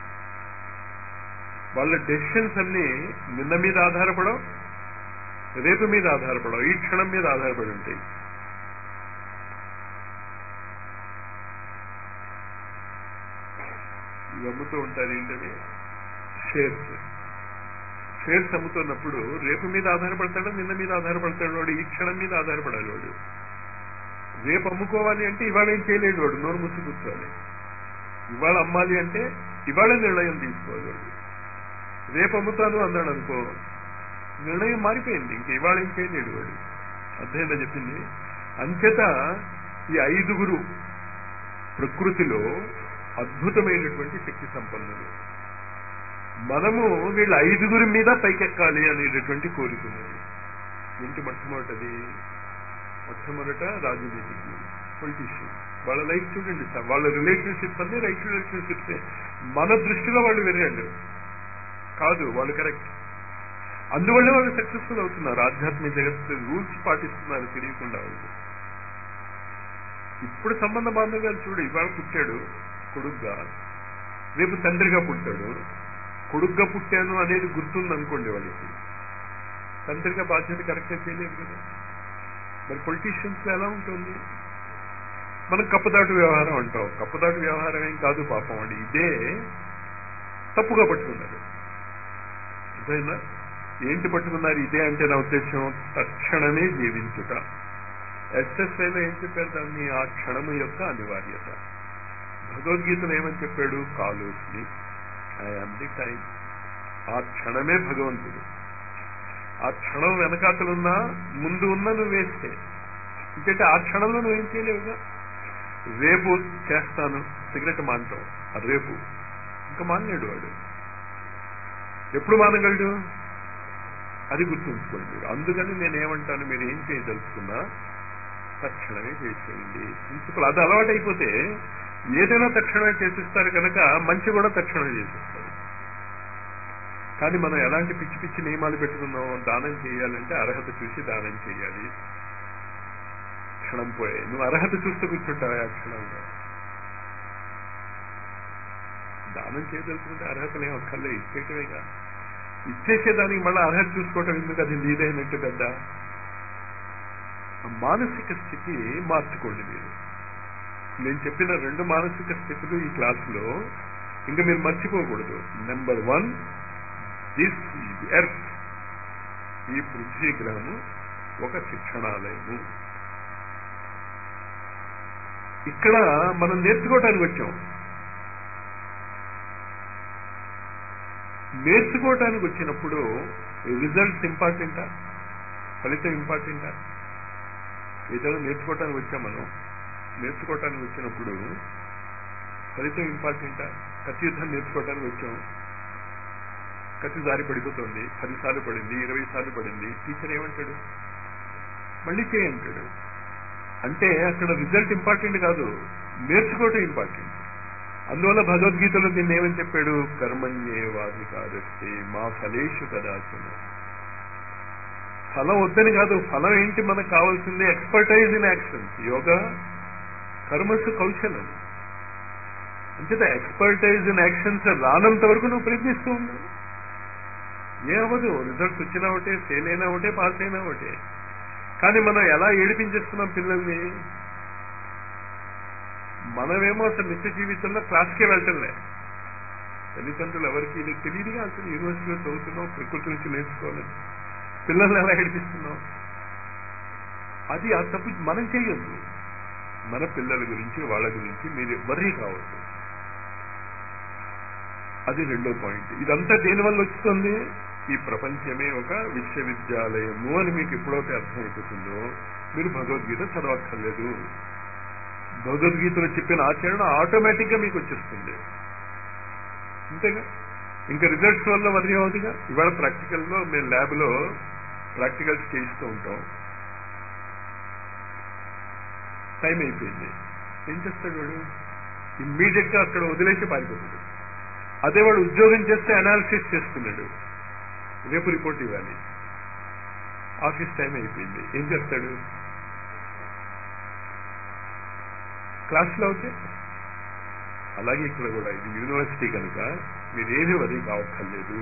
వాళ్ళ డెసిషన్స్ అన్ని నిన్న మీద ఆధారపడవు, రేపు మీద ఆధారపడవు, ఈ క్షణం మీద ఆధారపడి ఉంటాయి. ఇవి అమ్ముతూ ఉంటారు ఏంటవి? షేర్స్. షేర్స్ అమ్ముతున్నప్పుడు రేపు మీద ఆధారపడతాడు, నిన్న మీద ఆధారపడతాడు వాడు, ఈ క్షణం మీద ఆధారపడాలి వాడు. రేపు అమ్ముకోవాలి అంటే ఇవాళ ఏం చేయలేడు వాడు, నోరు మూసి కూర్చోవాలి. ఇవాళ అమ్మాలి అంటే ఇవాళ నిర్ణయం తీసుకోవాలి వాడు. రేపు అమ్ముతాను అన్నాడు అనుకో, నిర్ణయం మారిపోయింది, ఇంక ఇవాళ ఏం చేయలేడు వాడు. అర్థమైందా చెప్పింది? అంచేత ఈ ఐదుగురు ప్రకృతిలో అద్భుతమైనటువంటి శక్తి సంపన్నులు. మనము వీళ్ళ ఐదుగురి మీద పైకెక్కాలి అనేటటువంటి కోరుకున్నది. ఏంటి మొట్టమొదటిది? మొట్టమొదట రాజనీతిజ్ఞులు, పొలిటీషియన్. వాళ్ళ లైఫ్ చూడండి సార్, వాళ్ళ రిలేషన్షిప్ అన్ని రైట్ రిలేషన్షిప్స్. మన దృష్టిలో వాళ్ళు వెరగండు కాదు, వాళ్ళు కరెక్ట్. అందువల్ల వాళ్ళు సక్సెస్ఫుల్ అవుతున్నారు. ఆధ్యాత్మిక జగత్తు రూల్స్ పాటిస్తున్నారు తెలియకుండా వాళ్ళు. ఇప్పుడు సంబంధ బాంధవ్యాలు చూడు. ఇవాళ పుట్టాడు కొడుగ్గా, రేపు తండ్రిగా పుట్టాడు. కొడుగ్గా పుట్టాను అనేది గుర్తుంది అనుకోండి వాళ్ళకి, తండ్రిగా బాధ్యత కరెక్ట్గా చేయలేదు కదా. మరి పొలిటీషియన్స్ ఎలా ఉంటుంది? మనం కప్పదాటు వ్యవహారం అంటాం. కప్పదాటు వ్యవహారం ఏం కాదు పాపం, వాడి ఇదే తప్పుగా పట్టుకున్నారు. అర్థమైందా? ఏంటి పట్టుకున్నారు? ఇదే అంటే నా ఉద్దేశం తక్షణమే జీవించుట. ఎస్ఎస్ఐలో ఏం చెప్పారు దాన్ని? ఆ క్షణము యొక్క అనివార్యత. భగవద్గీతలో ఏమని చెప్పాడు? కాలోస్మి, ఐ ఆమ్ ది టైం. ఆ క్షణమే భగవంతుడు. ఆ క్షణం వెనకాతలున్నా ముందు ఉన్నా నువ్వు వేస్తే, ఇంకంటే ఆ క్షణంలో నువ్వేం చేయలేవుగా. రేపు చేస్తాను సిగరెట్ మాంటావు, రేపు ఇంకా మానలేడు వాడు. ఎప్పుడు మానగలడు? అది గుర్తుంచుకోండి. అందుకని నేనేమంటాను, మీరు ఏం చేయదలుచుకున్నా తక్షణమే చేసేయండి. ప్రిన్సిపల్ అది అలవాటు అయిపోతే ఏదైనా తక్షణమే చేసిస్తారు కనుక మంచి కూడా తక్షణమే చేసిస్తారు. కానీ మనం ఎలాంటి పిచ్చి పిచ్చి నియమాలు పెట్టుకున్నాం? దానం చేయాలంటే అర్హత చూసి దానం చేయాలి. క్షణం పోయే నువ్వు అర్హత చూస్తూ కూర్చుంటావు. ఆ క్షణంలో దానం చేయదలుచుకుంటే అర్హతలు ఏం అక్కర్లే, ఇచ్చేయటమేగా. ఇచ్చేసేదానికి మళ్ళీ అర్హత చూసుకోవటం ఎందుకు? అది నీదైనట్టు కదా. మానసిక స్థితి మార్చుకోండి మీరు. నేను చెప్పిన రెండు మానసిక స్థితులు ఈ క్లాసులో ఇంకా మీరు మర్చిపోకూడదు. నెంబర్ వన్, దిస్ ఎర్త్, ఈ పృథ్వీ గ్రహము ఒక శిక్షణాలయము. ఇక్కడ మనం నేర్చుకోవటానికి వచ్చాం. నేర్చుకోవటానికి వచ్చినప్పుడు రిజల్ట్స్ ఇంపార్టెంటా, ఫలితం ఇంపార్టెంటా? ఏదైనా నేర్చుకోవటానికి వచ్చాం మనం. నేర్చుకోవటానికి వచ్చినప్పుడు ఫలితం ఇంపార్టెంటా? కత్తి యుద్ధం నేర్చుకోవటానికి వచ్చాం. కత్తి దారి పడిపోతుంది, పదిసార్లు పడింది, ఇరవై సార్లు పడింది. టీచర్ ఏమంటాడు? మళ్ళీ చేయంటాడు. అంటే అక్కడ రిజల్ట్ ఇంపార్టెంట్ కాదు, నేర్చుకోవటం ఇంపార్టెంట్. అందువల్ల భగవద్గీతలో దీన్ని ఏమని చెప్పాడు? కర్మణ్యేవాధికారస్తే మా ఫలేషు కదాచన. ఫలం వద్దని కాదు, ఫలం ఏంటి మనకు కావాల్సింది? Expertise in actions. యోగా కర్మసు కౌశలం. అంచేత ఎక్స్పర్టైజ్ ఇన్ యాక్షన్స్ రానంత వరకు నువ్వు ప్రయత్నిస్తూ ఉన్నావు. ఏమవ్వదు, రిజల్ట్స్ వచ్చినా ఒకటే, ఫెయిల్ అయినా ఒకటే, పాస్ అయినా ఒకటే. కానీ మనం ఎలా ఏడిపించేస్తున్నాం పిల్లల్ని. మనమేమో అసలు నిత్య జీవితంలో క్లాస్కే వెళ్ళటంలే. తల్లిదండ్రులు ఎవరికి ఇది తెలియదుగా, అసలు యూనివర్సిటీలో చదువుతున్నాం, ప్రకృతి నుంచి నేర్చుకోవాలని. పిల్లల్ని ఎలా ఏడిపిస్తున్నాం? అది ఆ తప్పు మనం చేయొద్దు. మన పిల్లల గురించి వాళ్ళ గురించి మీరు వర్రీ కావద్దు. అది రెండో పాయింట్. ఇదంతా దేనివల్ల వస్తుంది? ఈ ప్రపంచమే ఒక విశ్వవిద్యాలయము అని మీకు ఎప్పుడైతే అర్థమైపోతుందో మీరు భగవద్గీత చదవక్కర్లేదు. భగవద్గీతలో చెప్పిన ఆచరణ ఆటోమేటిక్ గా మీకు వచ్చేస్తుంది. అంతేగా, ఇంకా రిజల్ట్స్ వల్ల వర్రీ అవుతుందిగా. ఇవాళ ప్రాక్టికల్ లో మేము ల్యాబ్ లో ప్రాక్టికల్స్ చేయిస్తూ ఉంటాం. టైం అయిపోయింది, ఏం చేస్తాడు వాడు? ఇమ్మీడియట్ గా అక్కడ వదిలేసి పారిపోతాడు. అదే వాడు ఉద్యోగం చేస్తే అనాలిసిస్ చేస్తున్నాడు, రేపు రిపోర్ట్ ఇవ్వాలి, ఆఫీస్ టైం అయిపోయింది, ఏం చేస్తాడు? క్లాస్లో అవుతే. అలాగే ఇక్కడ కూడా ఇది యూనివర్సిటీ కనుక మీరేమీ వరీ కావక్కర్లేదు.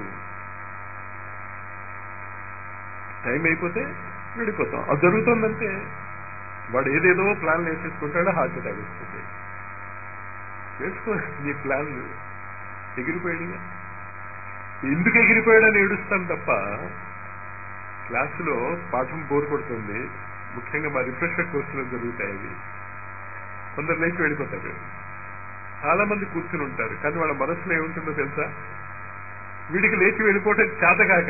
టైం అయిపోతే వెళ్ళిపోతాం. అది జరుగుతుందంటే వాడు ఏదేదో ప్లాన్లు వేసేసుకుంటాడో హార్ట్ అటాక్ వస్తుంది. వేసుకో నీ ప్లాన్లు, ఎగిరిపోయాడుగా. ఎందుకు ఎగిరిపోయాడని ఏడుస్తాను తప్ప క్లాసులో పాఠం బోర్ కొడుతుంది. ముఖ్యంగా మా రిఫ్రెషర్ కోర్సులో జరుగుతాయి అవి. కొందరు లేచి వెళ్ళిపోతారు, చాలా మంది కూర్చుని ఉంటారు, కానీ వాళ్ళ మనసులో ఏముంటుందో తెలుసా? వీడికి లేచి వెళ్ళిపోవటం చేతకాక.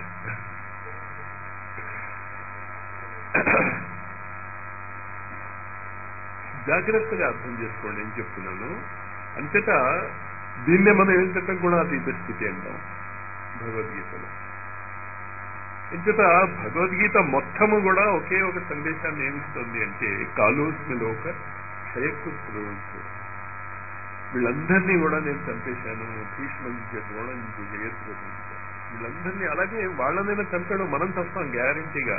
జాగ్రత్తగా అర్థం చేసుకోండి ఏం చెప్తున్నాను. అంతటా దీన్నే మనం ఏం చెప్పడం కూడా అతీత స్థితి అంటాం భగవద్గీతలో. ఇంతట భగవద్గీత మొత్తము కూడా ఒకే ఒక సందేశాన్ని ఏమిస్తుంది అంటే కాలోస్మి లోక క్షయకృత్. వీళ్ళందరినీ కూడా నేను చంపేశాను, భీష్మించే ద్రోణించే జయద్రథం, వీళ్ళందరినీ. అలాగే వాళ్ళనైనా చంపడం, మనం చస్తాం గ్యారంటీగా.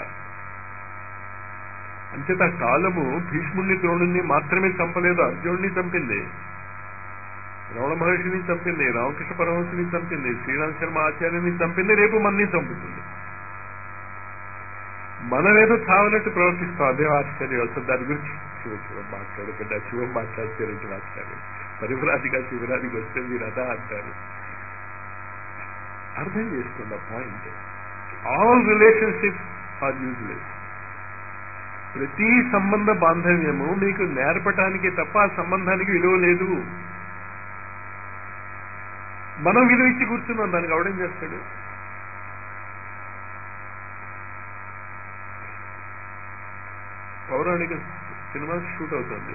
అంచేత కాలము భీష్ముడిని ద్రోణుణ్ణి మాత్రమే చంపలేదు, అర్జునుడిని చంపింది, రమణ మహర్షిని చంపింది, రామకృష్ణ పరమహంసుని చంపింది, శ్రీరామ శర్మ ఆచార్యుని చంపింది, రేపు మనని చంపుతుంది. మనమేదో చావనట్టు ప్రవర్తిస్తాం. అదే ఆశ్చర్యం. అసలు దాని గురించి శివ శివం మాట్లాడకుండా శివం మాట్లాడితేరంటే ఆశ్చర్యం. పరివ్రాధిగా శివరాధికి వస్తే మీరు అదా అంటారు. అర్థం చేసుకున్న point, all relationships are useless. ప్రతి సంబంధ బాంధవ్యము మీకు నేర్పటానికి తప్ప ఆ సంబంధానికి విలువ లేదు. మనం విలువ ఇచ్చి కూర్చున్నాం, దానికి అవడం చేస్తాడు. పౌరాణిక సినిమా షూట్ అవుతుంది,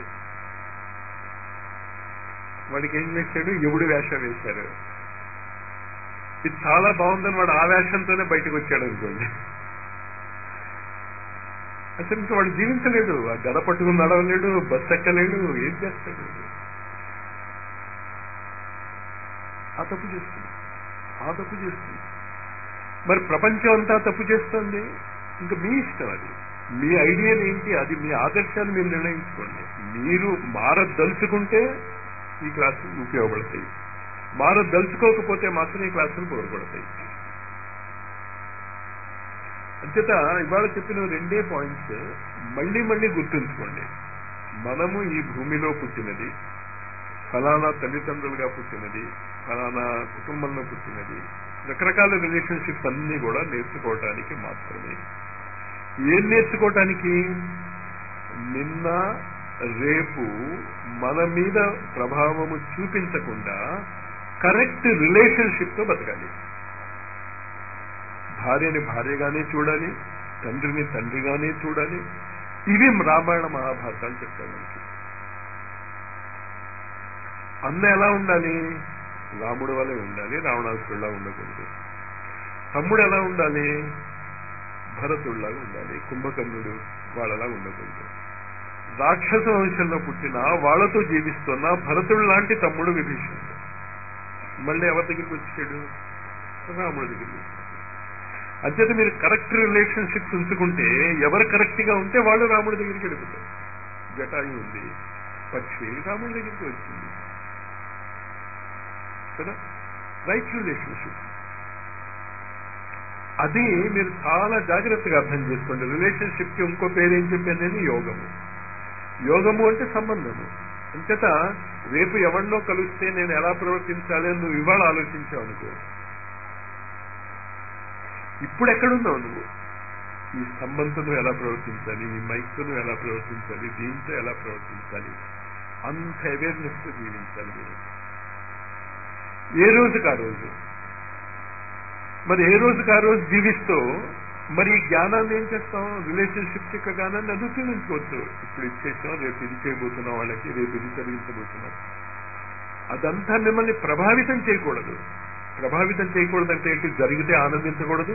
వాడికి ఏం వేశాడు? ఎవుడు వేషం వేశారు. ఇది చాలా బాగుందని వాడు ఆ వేషంతోనే బయటకు వచ్చాడు అనుకోండి. అసలు ఇంకా వాడు జీవించలేడు, ఆ గద పట్టుకుని నడవలేడు, బస్సు ఎక్కలేడు, ఏం చేస్తాడు? ఆ తప్పు చేస్తుంది, ఆ తప్పు చేస్తుంది. మరి ప్రపంచం అంతా తప్పు చేస్తుంది. ఇంకా మీ ఇష్టం, అది మీ ఐడియా ఏంటి, అది మీ ఆదర్శాలు మీరు నిర్ణయించుకోండి. మీరు మారదలుచుకుంటే ఈ క్లాసులు ఉపయోగపడతాయి, మారదలుచుకోకపోతే మాత్రం ఈ క్లాసులు బోధపడతాయి. అంచేత ఇవాళ చెప్పిన రెండే పాయింట్స్ మళ్ళీ మళ్ళీ గుర్తుంచుకోండి. మనము ఈ భూమిలో పుట్టినది, ఫలానా తల్లిదండ్రులుగా పుట్టినది, ఫలానా కుటుంబంలో పుట్టినది, రకరకాల రిలేషన్షిప్స్ అన్నీ కూడా నేర్చుకోవటానికి మాత్రమే. ఏం నేర్చుకోవటానికి? నిన్న రేపు మన మీద ప్రభావము చూపించకుండా కరెక్ట్ రిలేషన్షిప్ తో బతకాలి. భార్యని భార్యగానే చూడాలి, తండ్రిని తండ్రిగానే చూడాలి. ఇవి రామాయణ మహాభారతాలు చెప్తారు మనకి. అన్న ఎలా ఉండాలి? రాముడు వలె ఉండాలి, రావణాసురులా ఉండకూడదు. తమ్ముడు ఎలా ఉండాలి? భరతుడిలాగా ఉండాలి, కుంభకర్ణుడు వాళ్ళలా ఉండకూడదు. రాక్షస వంశంలో పుట్టిన వాళ్లతో జీవిస్తున్న భరతుడు లాంటి తమ్ముడు విభీషణుడు. మళ్ళీ ఎవరి దగ్గరికి వచ్చాడు? రాముడి దగ్గరికి వచ్చాడు. అంచేత మీరు కరెక్ట్ రిలేషన్షిప్స్ ఉంచుకుంటే, ఎవరు కరెక్ట్ గా ఉంటే వాళ్ళు రాముడి దగ్గరికి వెళ్ళిపోతారు. జటాయు ఉంది, పక్షి రాముడి దగ్గరికి వచ్చింది కదా. Right relationship. అది మీరు చాలా జాగ్రత్తగా అర్థం చేసుకోండి. రిలేషన్షిప్ కి ఇంకో పేరు ఏం చెప్పాను, యోగము. యోగము అంటే సంబంధము. అంచేత రేపు ఎవరినో కలిస్తే నేను ఎలా ప్రవర్తించాలి అని నువ్వు ఇవాళ ఆలోచించావు అనుకో, ఇప్పుడు ఎక్కడున్నావు నువ్వు? ఈ స్తంభంతో నువ్వు ఎలా ప్రవర్తించాలి, ఈ మైక్తో నువ్వు ఎలా ప్రవర్తించాలి, దీంతో ఎలా ప్రవర్తించాలి, అంత అవేర్నెస్ తో జీవించాలి మీరు ఏ రోజుకి ఆ రోజు. మరి ఏ రోజుకి ఆ రోజు జీవిస్తూ మరి ఈ జ్ఞానాన్ని ఏం చేస్తాం? రిలేషన్షిప్ యొక్క జ్ఞానాన్ని అది ఉపయోగించుకోవచ్చు. ఇప్పుడు ఇది చేసాం, రేపు ఇది చేయబోతున్నాం, వాళ్ళకి రేపు ఇది జరిగించబోతున్నాం. అదంతా మిమ్మల్ని ప్రభావితం చేయకూడదు. ప్రభావితం చేయకూడదు అంటే ఏంటి? జరిగితే ఆనందించకూడదు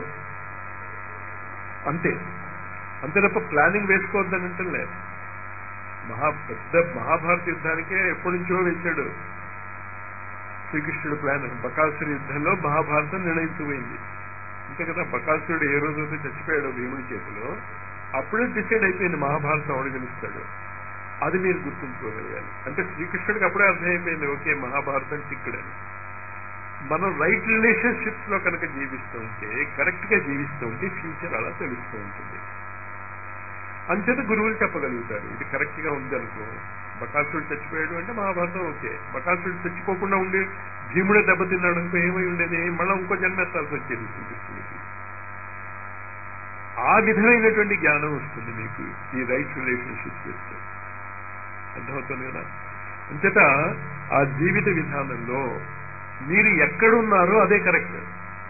అంతే. అంతే తప్ప ప్లానింగ్ వేసుకోవద్దని అంటే లేదు. మహా పెద్ద మహాభారత యుద్ధానికే ఎప్పటి నుంచో వేశాడు శ్రీకృష్ణుడు ప్లాన్. బకాసురుడి యుద్ధంలో మహాభారతం నిర్ణయించబోయింది అంతే కదా. బకాసురుడు ఏ రోజైతే చచ్చిపోయాడో భీముడి చేతిలో, అప్పుడే డిసైడ్ అయిపోయింది మహాభారతం ఎవడు గెలుస్తాడు. అది మీరు గుర్తుంచుకోగలగాలి. అంటే శ్రీకృష్ణుడికి అప్పుడే అర్థమైపోయింది, ఓకే మహాభారతం చిక్కుడని. మనం రైట్ రిలేషన్షిప్స్ లో కనుక జీవిస్తూ ఉంటే, కరెక్ట్ గా జీవిస్తూ ఉంటే ఫ్యూచర్ అలా తెలుస్తూ ఉంటుంది. అంచేత గురువులు చెప్పగలుగుతారు ఇది కరెక్ట్ గా ఉంది అనుకో. బకాసురుడు చచ్చిపోయాడు అంటే మహాభారతం ఓకే. బకాసురుడు చచ్చిపోకుండా ఉండి భీముడే దెబ్బతిన్నాడు అనుకో, ఏమై ఉండేది? మళ్ళీ ఇంకో జన్మెత్తాల్సి వచ్చేది శ్రీకృష్ణుడికి. ఆ విధమైనటువంటి జ్ఞానం వస్తుంది మీకు ఈ రైట్ రిలేషన్షిప్ చేస్తే. అర్థమవుతుంది కదా. అంచేత ఆ జీవిత విధానంలో మీరు ఎక్కడున్నారో అదే కరెక్ట్.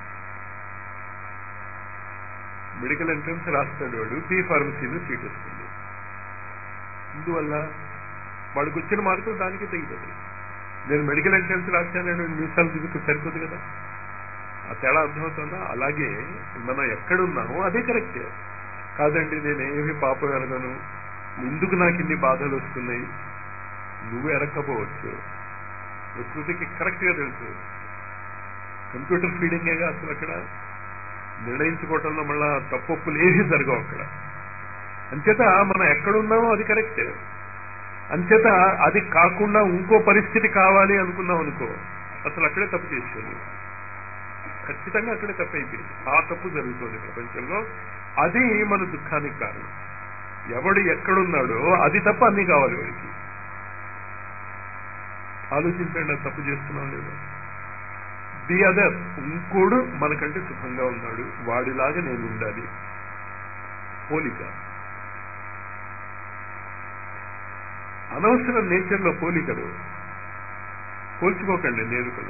మెడికల్ ఎంట్రన్స్ రాస్తాడు వాడు, బి ఫార్మసీలో సీట్ వస్తుంది. ఇందువల్ల వాడికి వచ్చిన మార్కులు దానికి తగ్గిపోతాయి. నేను మెడికల్ ఎంట్రన్స్ రాశాను మీసాలు దిగుతూ సరిపోదు కదా. ఆ తేడా అర్థమవుతుందా? అలాగే మనం ఎక్కడున్నామో అదే కరెక్ట్. కాదండి నేను ఏమి పాపం ఎరగను, ఎందుకు నాకు ఇన్ని బాధలు వస్తున్నాయి, నువ్వు ఎరక్కపోవచ్చు. ప్రకృతికి కరెక్ట్ గా తెలుసు. కంప్యూటర్ ఫీడింగేగా అసలు అక్కడ నిర్ణయించుకోవటంలో మళ్ళా తప్పొప్పులు ఏమీ జరగవు అక్కడ. అంచేత మనం ఎక్కడున్నామో అది కరెక్ట్. అంచేత అది కాకుండా ఇంకో పరిస్థితి కావాలి అనుకున్నాం అనుకో, అసలు అక్కడే తప్పు చేస్తుంది. ఖచ్చితంగా అక్కడే తప్పు అయిపోయింది. ఆ తప్పు జరుగుతుంది ప్రపంచంలో. అది మన దుఃఖానికి కారణం. ఎవడు ఎక్కడున్నాడో అది తప్ప అన్ని కావాలి వాడికి. ఆలోచించండి, అది తప్పు చేస్తున్నాం లేదు. ది అదర్, ఇంకోడు మనకంటే సుఖంగా ఉన్నాడు, వాడిలాగా నేను ఉండాలి. పోలిక అనవసరం. నేచర్లో పోలికలు పోల్చుకోకండి. నేరుకలు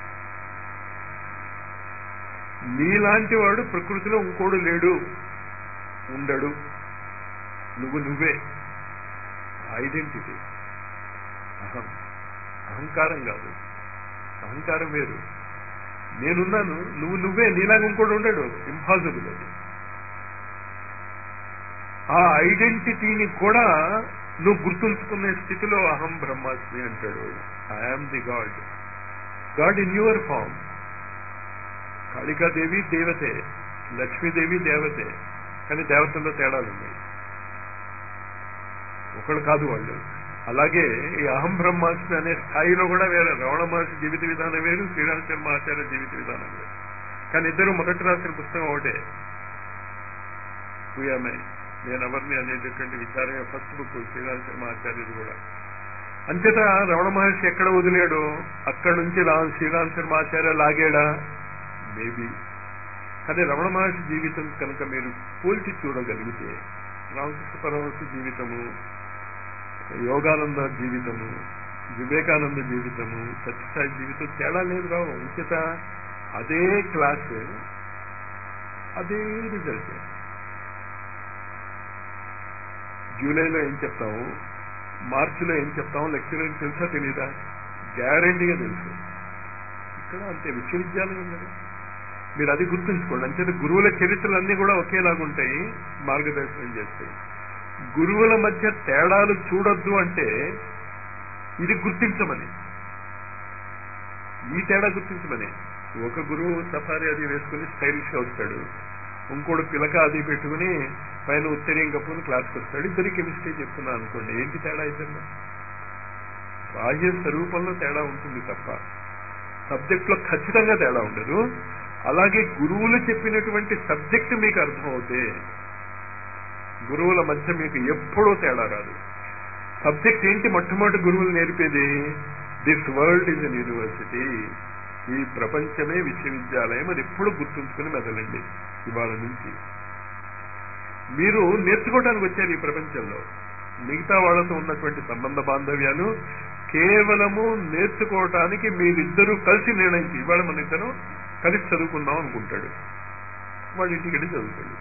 నీలాంటి వాడు ప్రకృతిలో ఇంకోడు లేడు, ఉండడు. నువ్వు నువ్వే. ఐడెంటిటీ. అహం అహంకారం కాదు. అహంకారం వేరు. నేనున్నాను, నువ్వు నువ్వే, నీలాగా ఇంకోటి ఉండడు. ఇంపాసిబుల్ అది. ఆ ఐడెంటిటీని కూడా నువ్వు గుర్తుంచుకునే స్థితిలో అహం బ్రహ్మాస్మి అంటాడు. I'm the God. God in your form. Kalikadevi దేవతే, లక్ష్మీదేవి దేవతే, కానీ దేవతల్లో తేడాలు ఉన్నాయి. ఒకడు కాదు వాళ్ళు. అలాగే ఈ అహం బ్రహ్మాస్మి అనే స్థాయిలో కూడా వేరే. రమణ మహర్షి జీవిత విధానం వేరు, శ్రీరామ్ శర్మ ఆచార్య జీవిత విధానం వేరు. కానీ ఇద్దరు మొదటి రాసిన పుస్తకం ఒకటే, హూయామై, నేను ఎవరిని అనేటటువంటి విచారమే ఫస్ట్ బుక్ శ్రీరామ్ శర్మ ఆచార్యుడు కూడా. అంచేత రమణ మహర్షి ఎక్కడ వదిలేడు అక్కడి నుంచి రామ్ శ్రీరామ్ శర్మ ఆచార్య లాగాడా? మేబీ. కానీ రమణ మహర్షి జీవితం కనుక మీరు పోల్చి చూడగలిగితే, రామకృష్ణ పరమహంస జీవితము, యోగానంద జీవితము, వివేకానంద జీవితము, సత్యసాయి జీవితం తేడా లేదు రావు. అంచేత అదే క్లాస్, అదే రిజల్ట్. జూలైలో ఏం చెప్తాము, మార్చిలో ఏం చెప్తాము లెక్చరర్కి తెలుసా తెలీదా? గ్యారంటీగా తెలుసు. ఇక్కడ అంతే. విశ్వవిద్యాలయం కదా, మీరు అది గుర్తుంచుకోండి. అంచేత గురువుల చరిత్రలన్నీ కూడా ఒకేలాగుంటాయి, మార్గదర్శనం చేస్తాయి. గురువుల మధ్య తేడాలు చూడొద్దు అంటే ఇది గుర్తించమని, ఈ తేడా గుర్తించమని. ఒక గురువు సఫారీ అది వేసుకుని స్టైలిష్ గా వస్తాడు, ఇంకోడు పిలక అది పెట్టుకుని పైన ఉత్తరీయం కప్పుకుని క్లాస్కి వస్తాడు. ఇద్దరి కెమిస్ట్రీ చెప్తున్నా అనుకోండి, ఏంటి తేడా ఇద్దరు? బాహ్య స్వరూపంలో తేడా ఉంటుంది తప్ప సబ్జెక్ట్ లో ఖచ్చితంగా తేడా ఉండదు. అలాగే గురువులు చెప్పినటువంటి సబ్జెక్ట్ మీకు అర్థమవుతే గురువుల మధ్య మీకు ఎప్పుడూ తేడా రాదు. సబ్జెక్ట్ ఏంటి? మొట్టమొదటి గురువులు నేర్పేది this world is an university, ఈ ప్రపంచమే విశ్వవిద్యాలయం. అది ఎప్పుడు గుర్తుంచుకుని మెదలండి. ఇవాళ నుంచి మీరు నేర్చుకోవడానికి వచ్చారు ఈ ప్రపంచంలో. మిగతా వాళ్ళతో ఉన్నటువంటి సంబంధ బాంధవ్యాలు కేవలము నేర్చుకోవటానికి మీరిద్దరూ కలిసి నిర్ణయించి, ఇవాళ మన ఇద్దరు కలిసి చదువుకుందాం అనుకుంటాడు, వాళ్ళ ఇంటికి వెళ్ళి చదువుతాడు.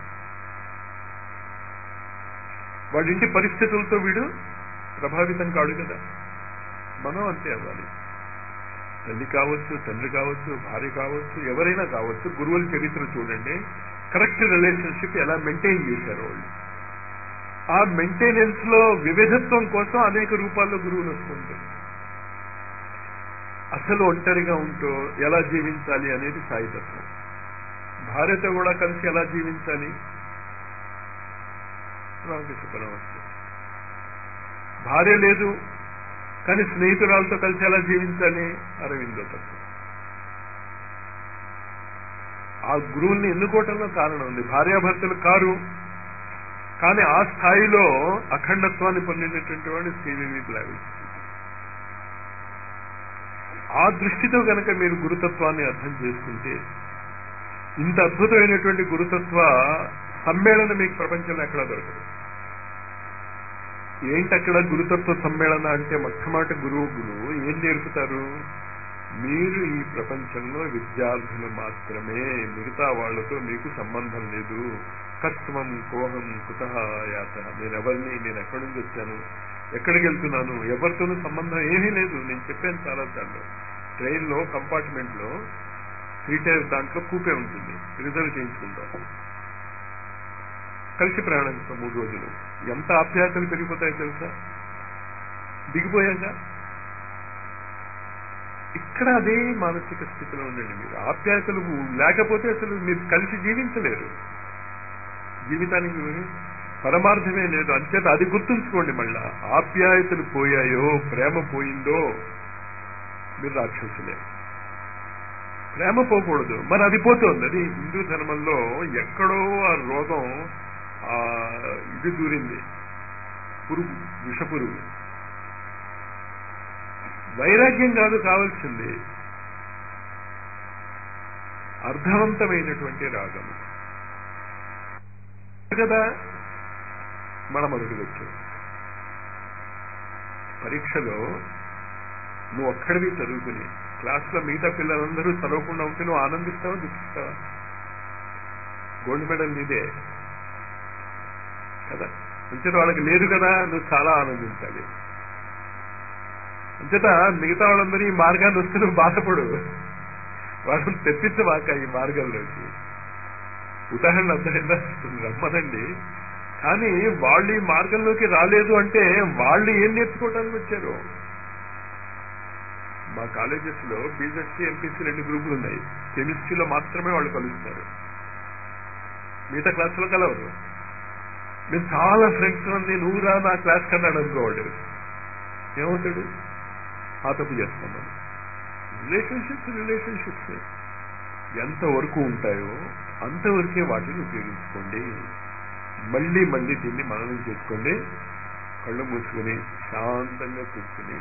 వాళ్ళ ఇంటి పరిస్థితులతో వీడు ప్రభావితం కాడు కదా. మనం అంతే అవ్వాలి. తల్లి కావచ్చు, తండ్రి కావచ్చు, భార్య కావచ్చు, ఎవరైనా కావచ్చు. గురువుల చరిత్ర చూడండి, కరెక్ట్ రిలేషన్షిప్ ఎలా మెయింటైన్ చేశారు వాళ్ళు. ఆ మెయింటెనెన్స్ లో వివిధత్వం కోసం అనేక రూపాల్లో గురువులు వస్తుంటారు. అసలు ఒంటరిగా ఉంటూ ఎలా జీవించాలి అనేది సాయితత్వం. భార్యతో కూడా కలిసి ఎలా జీవించాలి, రామకృష్ణ పరమహంస. భార్య లేదు కానీ స్నేహితురాలతో కలిసి ఎలా జీవించాలి, అరవిందో తత్వం. ఆ గురువుల్ని ఎన్నుకోవటంలో కారణం ఉంది. భార్యాభర్తలు కారు, కానీ ఆ స్థాయిలో అఖండత్వాన్ని పొందినటువంటి వాడు శ్రీవివి బ్లావిట్స్. ఆ దృష్టితో కనుక మీరు గురుతత్వాన్ని అర్థం చేసుకుంటే, ఇంత అద్భుతమైనటువంటి గురుతత్వ సమ్మేళనం మీకు ప్రపంచంలో ఎక్కడా దొరకదు. ఏంటక్కడ గురుతత్వ సమ్మేళన అంటే? మొట్టమొదటి గురువు గురువు ఏం నేర్పుతారు? మీరు ఈ ప్రపంచంలో విద్యార్థులు మాత్రమే, మిగతా వాళ్లతో మీకు సంబంధం లేదు. కస్త్వం కోహం కుతః యాత, నేను ఎవరిని, నేను ఎక్కడి నుంచి వచ్చాను, ఎక్కడికి వెళ్తున్నాను, ఎవరితోనూ సంబంధం ఏమీ లేదు. నేను చెప్పాను చాలా సార్లు, ట్రైన్లో కంపార్ట్మెంట్ లో త్రీ టైర్ దాంట్లో కూపే ఉంటుంది, రిజర్వ్ చేయించుకుంటాం, కలిసి ప్రయాణిస్తాం మూడు రోజులు. ఎంత ఆప్యాయతలు పెరిగిపోతాయో తెలుసా దిగిపోయాక. ఇక్కడ అదే మానసిక స్థితిలో ఉండండి మీరు. ఆప్యాయతలు లేకపోతే అసలు మీరు కలిసి జీవించలేరు. జీవితానికి పరమార్థమే లేదు. అంచేత అది గుర్తుంచుకోండి. మళ్ళా ఆప్యాయతలు పోయాయో, ప్రేమ పోయిందో, మీరు రాక్షసులే. ప్రేమ పోకూడదు, మరి అది పోతుంది. అది హిందూ ధర్మంలో ఎక్కడో ఆ రోగం, ఆ ఇది దూరింది, పురుగు, విష పురుగు. వైరాగ్యం కాదు కావాల్సింది, అర్థవంతమైనటువంటి రాగం కదా. మన మొదటికి వచ్చావు పరీక్షలో, నువ్వు ఒక్కడివి చదువుకుని క్లాస్లో మిగతా పిల్లలందరూ చదవకుండా ఉంటే నువ్వు ఆనందిస్తావా, దుఃఖిస్తావా? గోల్డ్ మెడల్ నీదే కదా. అంచేత వాళ్ళకి లేదు కదా, నువ్వు చాలా ఆనందించాలి. అంచేత మిగతా వాళ్ళందరూ ఈ మార్గాన్ని వస్తే నువ్వు బాధపడు, వాళ్ళని తెప్పించవాక ఈ మార్గంలోకి. ఉదాహరణ అందరైనా రమ్మనండి, కానీ వాళ్ళు ఈ మార్గంలోకి రాలేదు అంటే వాళ్ళు ఏం నేర్చుకోవడానికి వచ్చారు? మా కాలేజెస్ లో బీజెస్సీ, ఎంపీసీ రెండు గ్రూపులు ఉన్నాయి. కెమిస్ట్రీలో మాత్రమే వాళ్ళు కలుస్తారు, మిగతా క్లాసులో కలవరు. మేము చాలా ఫ్రెండ్స్ ఉంది, నువ్వు రా నా క్లాస్ కన్నాడు అనుకోవాడు, ఏమవుతాడు? ఆ తప్పు చేస్తాం మనం. రిలేషన్షిప్స్ రిలేషన్షిప్స్ ఎంతవరకు ఉంటాయో అంతవరకే వాటిని ఉపయోగించుకోండి. మళ్ళీ మళ్ళీ దీన్ని మననం చేసుకోండి. కళ్ళు మూసుకుని శాంతంగా కూర్చుని,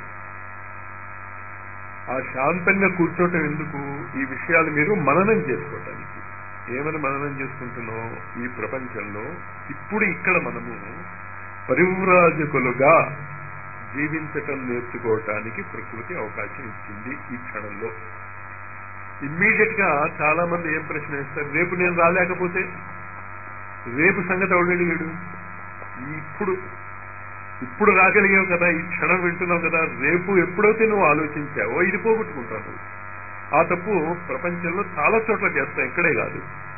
ఆ శాంతంగా కూర్చోవటం ఎందుకు? ఈ విషయాలు మీరు మననం చేసుకోవటానికి. ఏమని మననం చేసుకుంటున్నాం? ఈ ప్రపంచంలో ఇప్పుడు ఇక్కడ మనము పరివ్రాజకులుగా జీవించటం నేర్చుకోవటానికి ప్రకృతి అవకాశం ఇచ్చింది ఈ క్షణంలో. ఇమ్మీడియట్ గా చాలా మంది ఏం ప్రశ్న వేస్తారు? రేపు నేను రాలేకపోతే? రేపు సంగతి అవడలిగాడు. ఇప్పుడు ఇప్పుడు రాగలిగావు కదా, ఈ క్షణం వింటున్నావు కదా, రేపు ఎప్పుడైతే నువ్వు ఆలోచించావో ఇది పోగొట్టుకుంటావు. ఆ తప్పు ప్రపంచంలో చాలా చోట్ల చేస్తావు, ఇక్కడే కాదు.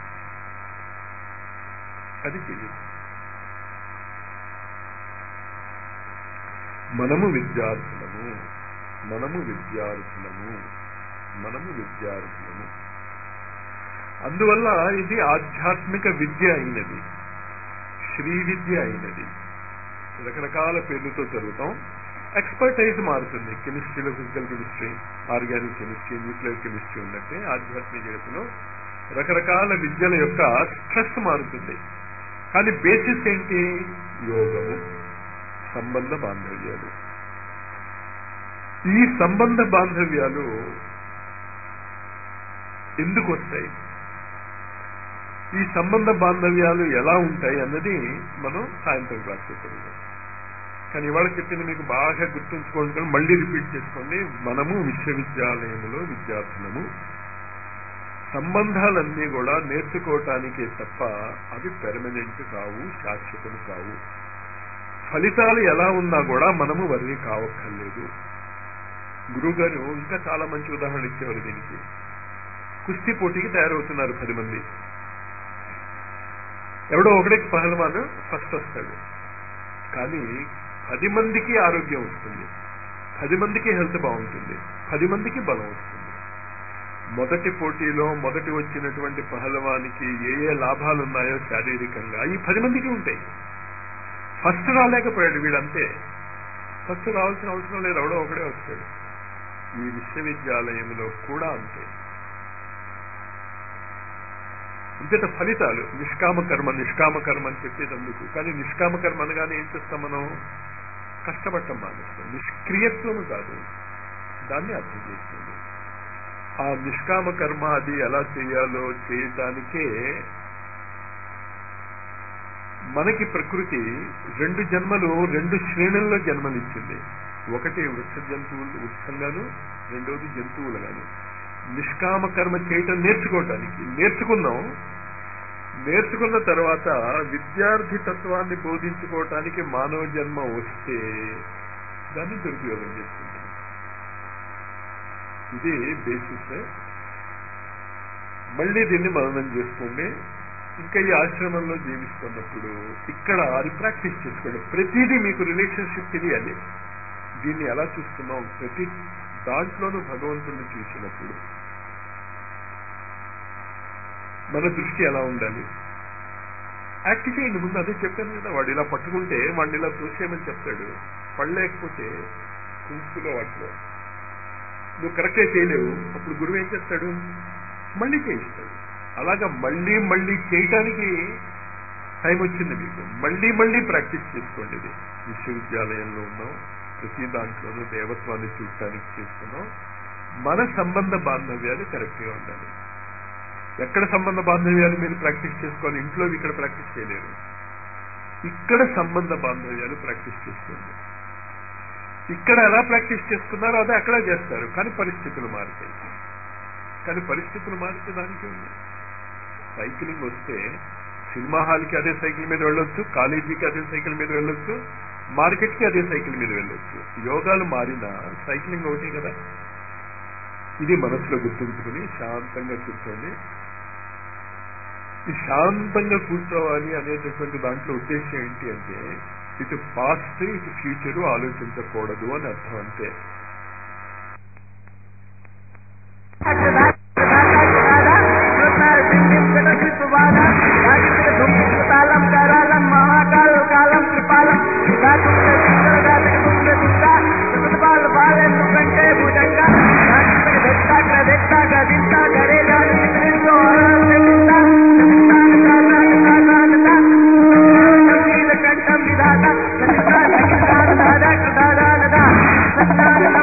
అది చెయ్యదు. మనము విద్యార్థులము, మనము విద్యార్థులము, మనము విద్యార్థులము. అందువల్ల ఇది ఆధ్యాత్మిక విద్య అయినది, శ్రీ విద్య అయినది. రకరకాల పేర్లతో చదువుతాం, ఎక్స్పర్టైజ్ మారుతుంది. కెమిస్ట్రీలో physical chemistry, organic chemistry, nuclear chemistry ఉన్నట్టే ఆధ్యాత్మిక జగత్తులో రకరకాల విద్యల యొక్క స్ట్రెస్ మారుతుంది. కానీ బేసిస్ ఏంటి? యోగము, సంబంధ బాంధవ్యాలు. ఈ సంబంధ బాంధవ్యాలు ఎందుకు వస్తాయి, ఈ సంబంధ బాంధవ్యాలు ఎలా ఉంటాయి అన్నది మనం సాయంత్రం క్లాస్ చెప్తాం. కానీ ఇవాళ చెప్పింది మీకు బాగా గుర్తుంచుకోండి, మళ్ళీ రిపీట్ చేసుకోండి. మనము విశ్వవిద్యాలయంలో విద్యార్థులము. సంబంధాలన్నీ కూడా నేర్చుకోవటానికే తప్ప అవి పెర్మనెంట్ కావు, శాశ్వతం కావు. ఫలితాలు ఎలా ఉన్నా కూడా మనము వర్రీ కావక్కర్లేదు. గురువు గారు ఇంకా చాలా మంచి ఉదాహరణ ఇచ్చేవారు దీనికి. కుస్తీ పోటీకి తయారవుతున్నారు పది మంది. ఎవడో ఒకడే పహల్వాన్ ఫస్ట్ వస్తాడు. కానీ పది మందికి ఆరోగ్యం వస్తుంది, పది మందికి హెల్త్ బాగుంటుంది, పది మందికి బలం వస్తుంది. మొదటి పోటీలో మొదటి వచ్చినటువంటి పహల్వానికి ఏ ఏ లాభాలు ఉన్నాయో శారీరకంగా ఈ పది మందికి ఉంటాయి. ఫస్ట్ రాలేకపోయాడు వీడంతే, ఫస్ట్ రావాల్సిన అవసరం లేదు, ఎవడో ఒకడే వస్తాడు. ఈ విశ్వవిద్యాలయంలో కూడా అంతే. అంతేత ఫలితాలు నిష్కామ కర్మ నిష్కామ కర్మ అని చెప్పేది అందుకు. కానీ నిష్కామ కర్మ అనగానే ఏం చేస్తాం మనం? కష్టపడటం మానేస్తాం. నిష్క్రియత్వం కాదు, దాన్ని అర్థం చేసుకోండి. ఆ నిష్కామ కర్మ అది ఎలా చేయాలో చేయటానికే మనకి ప్రకృతి రెండు జన్మలు రెండు శ్రేణుల్లో జన్మనిచ్చింది. ఒకటి వృక్ష జంతువులు వృక్షంగాను, రెండవది జంతువులుగాను. నిష్కామ కర్మ చేయటం నేర్చుకోవటానికి నేర్చుకున్నాం. నేర్చుకున్న తర్వాత విద్యార్థి తత్వాన్ని బోధించుకోవటానికి మానవ జన్మ వస్తే దాన్ని దురుపయోగం చేసుకుంటాం. ఇది బేసిస్. మళ్ళీ దీన్ని మననం చేసుకోండి. ఇంకా ఈ ఆశ్రమంలో జీవిస్తున్నప్పుడు ఇక్కడ అది ప్రాక్టీస్ చేసుకోండి. ప్రతిదీ మీకు రిలేషన్షిప్ తెలియాలి. దీన్ని ఎలా చూస్తున్నాం, ప్రతి దాంట్లోనూ భగవంతుడిని చూసినప్పుడు మన దృష్టి ఎలా ఉండాలి? యాక్ట్ చేయండి ముందు. అదే చెప్పాను కదా, వాడు ఇలా పట్టుకుంటే వాడిని ఇలా చూసేయమని చెప్తాడు. పడలేకపోతే కుంకులో వాటిలో నువ్వు కరెక్టే చేయలేవు, అప్పుడు గురువు ఏం చేస్తాడు? మళ్ళీ చేయిస్తాడు. అలాగా మళ్ళీ మళ్ళీ చేయటానికి టైం వచ్చింది మీకు. మళ్ళీ మళ్ళీ ప్రాక్టీస్ చేసుకోండి. ఇది విశ్వవిద్యాలయంలో ఉన్నాం, ప్రతి దాంట్లోనూ దేవత్వాన్ని చూడటానికి చేస్తున్నాం. మన సంబంధ బాంధవ్యాలు కరెక్ట్గా ఉండాలి. ఎక్కడ సంబంధ బాంధవ్యాలు మీరు ప్రాక్టీస్ చేసుకోవాలి? ఇంట్లో ఇక్కడ ప్రాక్టీస్ చేయలేరు. ఇక్కడ సంబంధ బాంధవ్యాలు ప్రాక్టీస్ చేసుకోండి. ఇక్కడ ఎలా ప్రాక్టీస్ చేసుకున్నారో అదే అక్కడ చేస్తారు. కానీ పరిస్థితులు మారుతాయి. కానీ పరిస్థితులు మారితే దానికి ఉంది. సైక్లింగ్ వస్తే సినిమా హాల్కి అదే సైకిల్ మీద వెళ్ళొచ్చు, కాలేజీకి అదే సైకిల్ మీద వెళ్ళొచ్చు, మార్కెట్కి అదే సైకిల్ మీద వెళ్ళొచ్చు. యోగాలు మారినా సైక్లింగ్ ఒకటి కదా. ఇది మనసులో గుర్తుంచుకుని శాంతంగా కూర్చోండి. ఈ శాంతంగా కూర్చోవాలి అనేటటువంటి దాంట్లో ఉద్దేశం ఏంటి అంటే ఇటు పాస్ట్ ఇటు ఫ్యూచరు ఆలోచించకూడదు అని అర్థం. అంతే. da da da da da da da da da da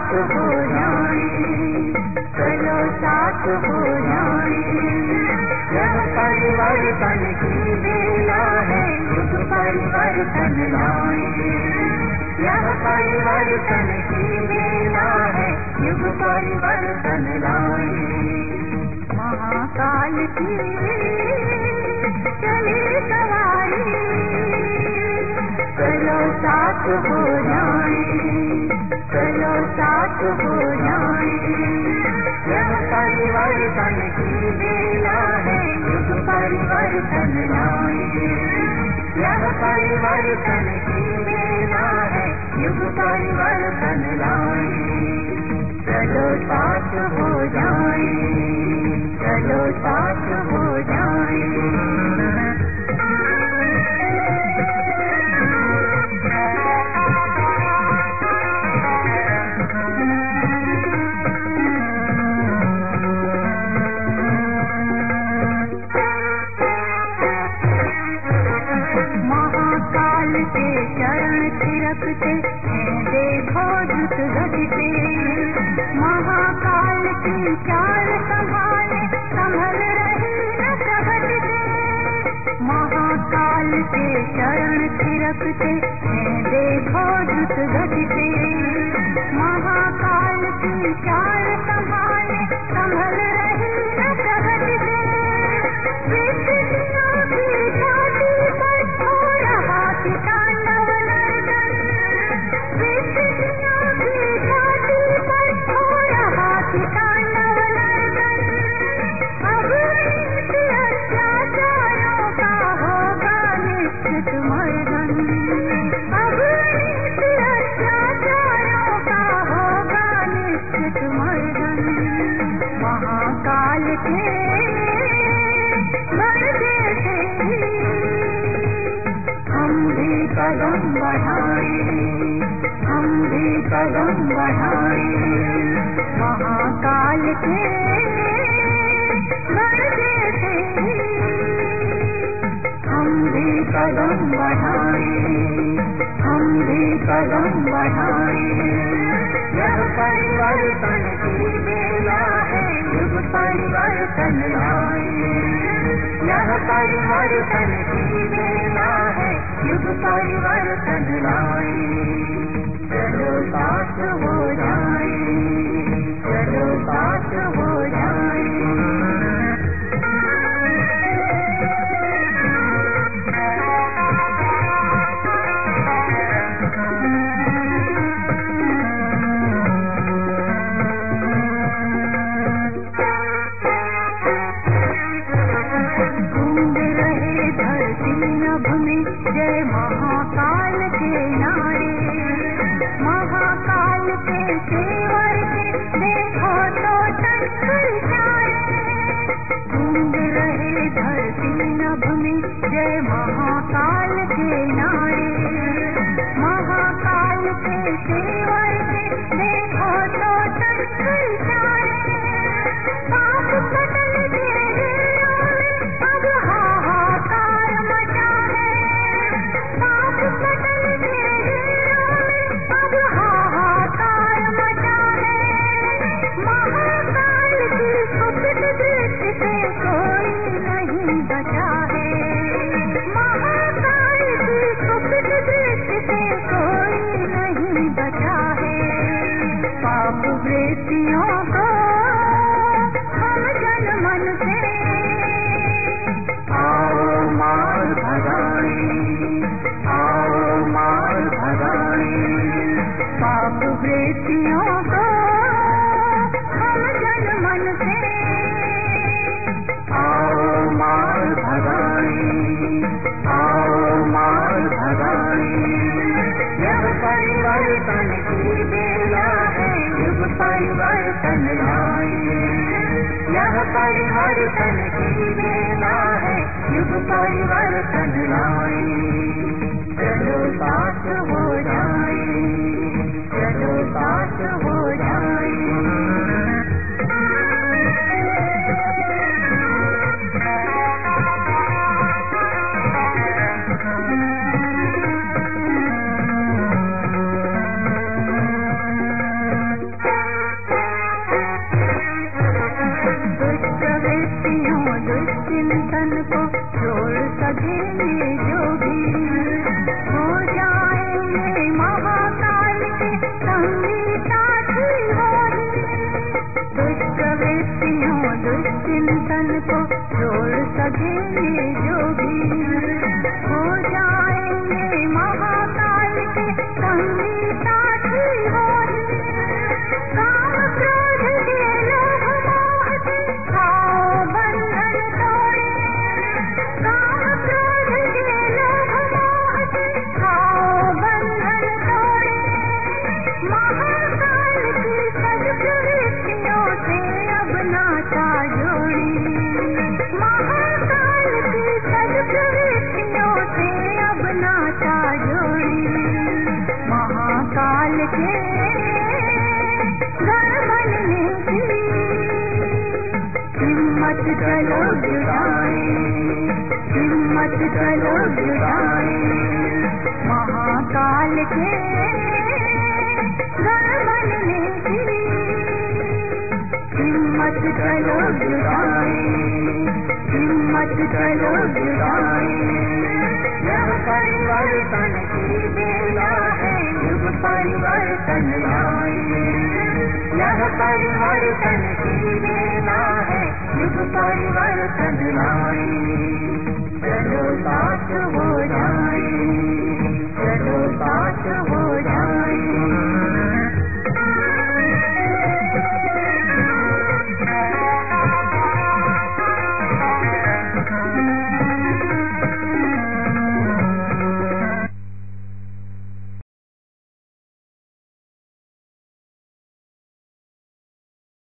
साथ हो जाएं, चलो साथ हो जाएं। यह परिवर्तन की बेला है, युग परिवर्तन लाए। यह परिवर्तन की बेला है, युग परिवर्तन लाए। महाकाल की चले सवारी, चलो साथ हो जाएं, चलो साथ हो जाएं। यह परिवर्तन की बेला है, युग परिवर्तन लाए। यह परिवर्तन की बेला है, युग परिवर्तन लाए। चलो साथ हो जाएं, चलो साथ हो जाएं। महाकाल के चरण थिरकते हैं देखो द्रुत गति से। महाकाल की चाल संभाले संभल रही न प्रगट से। महाकाल के चरण थिरकते हैं देखो द्रुत गति से। महाकाल की चाल संभाले संभल रही न प्रगट से। विकृतियों की छाती पर हो रहा तांडव नर्तन। विकृतियों की छाती पर हो रहा तांडव नर्तन। अब नीति अत्याचारों का होगा निश्चित मर्दन। अब नीति अत्याचारों का होगा निश्चित मर्दन। महाकाल के हम भी कदम बढ़ाएं, हम भी कदम बढ़ाएं। महाकाल के बढ़ते से हम भी कदम बढ़ाएं, हम भी कदम बढ़ाएं। यह परिवर्तन की बेला है, युग परिवर्तन लाए। यह परिवर्तन की बेला है, युग परिवर्तन लाए। चलो साथ हो जाएं, चलो साथ हो जाएं। गूंज रहे धरती नभ में जय महाकाल के नारे। महाकाल के सेवर के देखो तो टक्कर जाए। गूंज रहे धरती नभ में जय महाकाल के नारे। महाकाल के सेवर के देखो तो टक्कर जाए। पाप कटल के दिलों में अब हाहाकार मचा है। पाप कटल के दिलों में अब हाहाकार मचा है। महाकाल की कुपित दृष्टि से कोई नहीं बचा है। महाकाल की कुपित दृष्टि से कोई नहीं बचा है। पाप वृत्तियों को हम जन मन से आओ मार भगाएं, आओ मार भगाएं। पाप वृत्तियों को हम जन मन से आओ मार भगाएं, आओ मार भगाएं। यह परिवर्तन की बेला है, युग परिवर्तन लाए। यह परिवर्तन की बेला है, युग परिवर्तन लाए। चलो साथ हो जाएं, चलो साथ हो जाएं। चलो जुटाएं, हिम्मत चलो जुटाएं, महाकाल के गण बनने की हिम्मत चलो जुटाएं, हिम्मत चलो जुटाएं। यह परिवर्तन की बेला है, युग परिवर्तन लाए। यह परिवर्तन की बेला है, युग परिवर्तन लाए।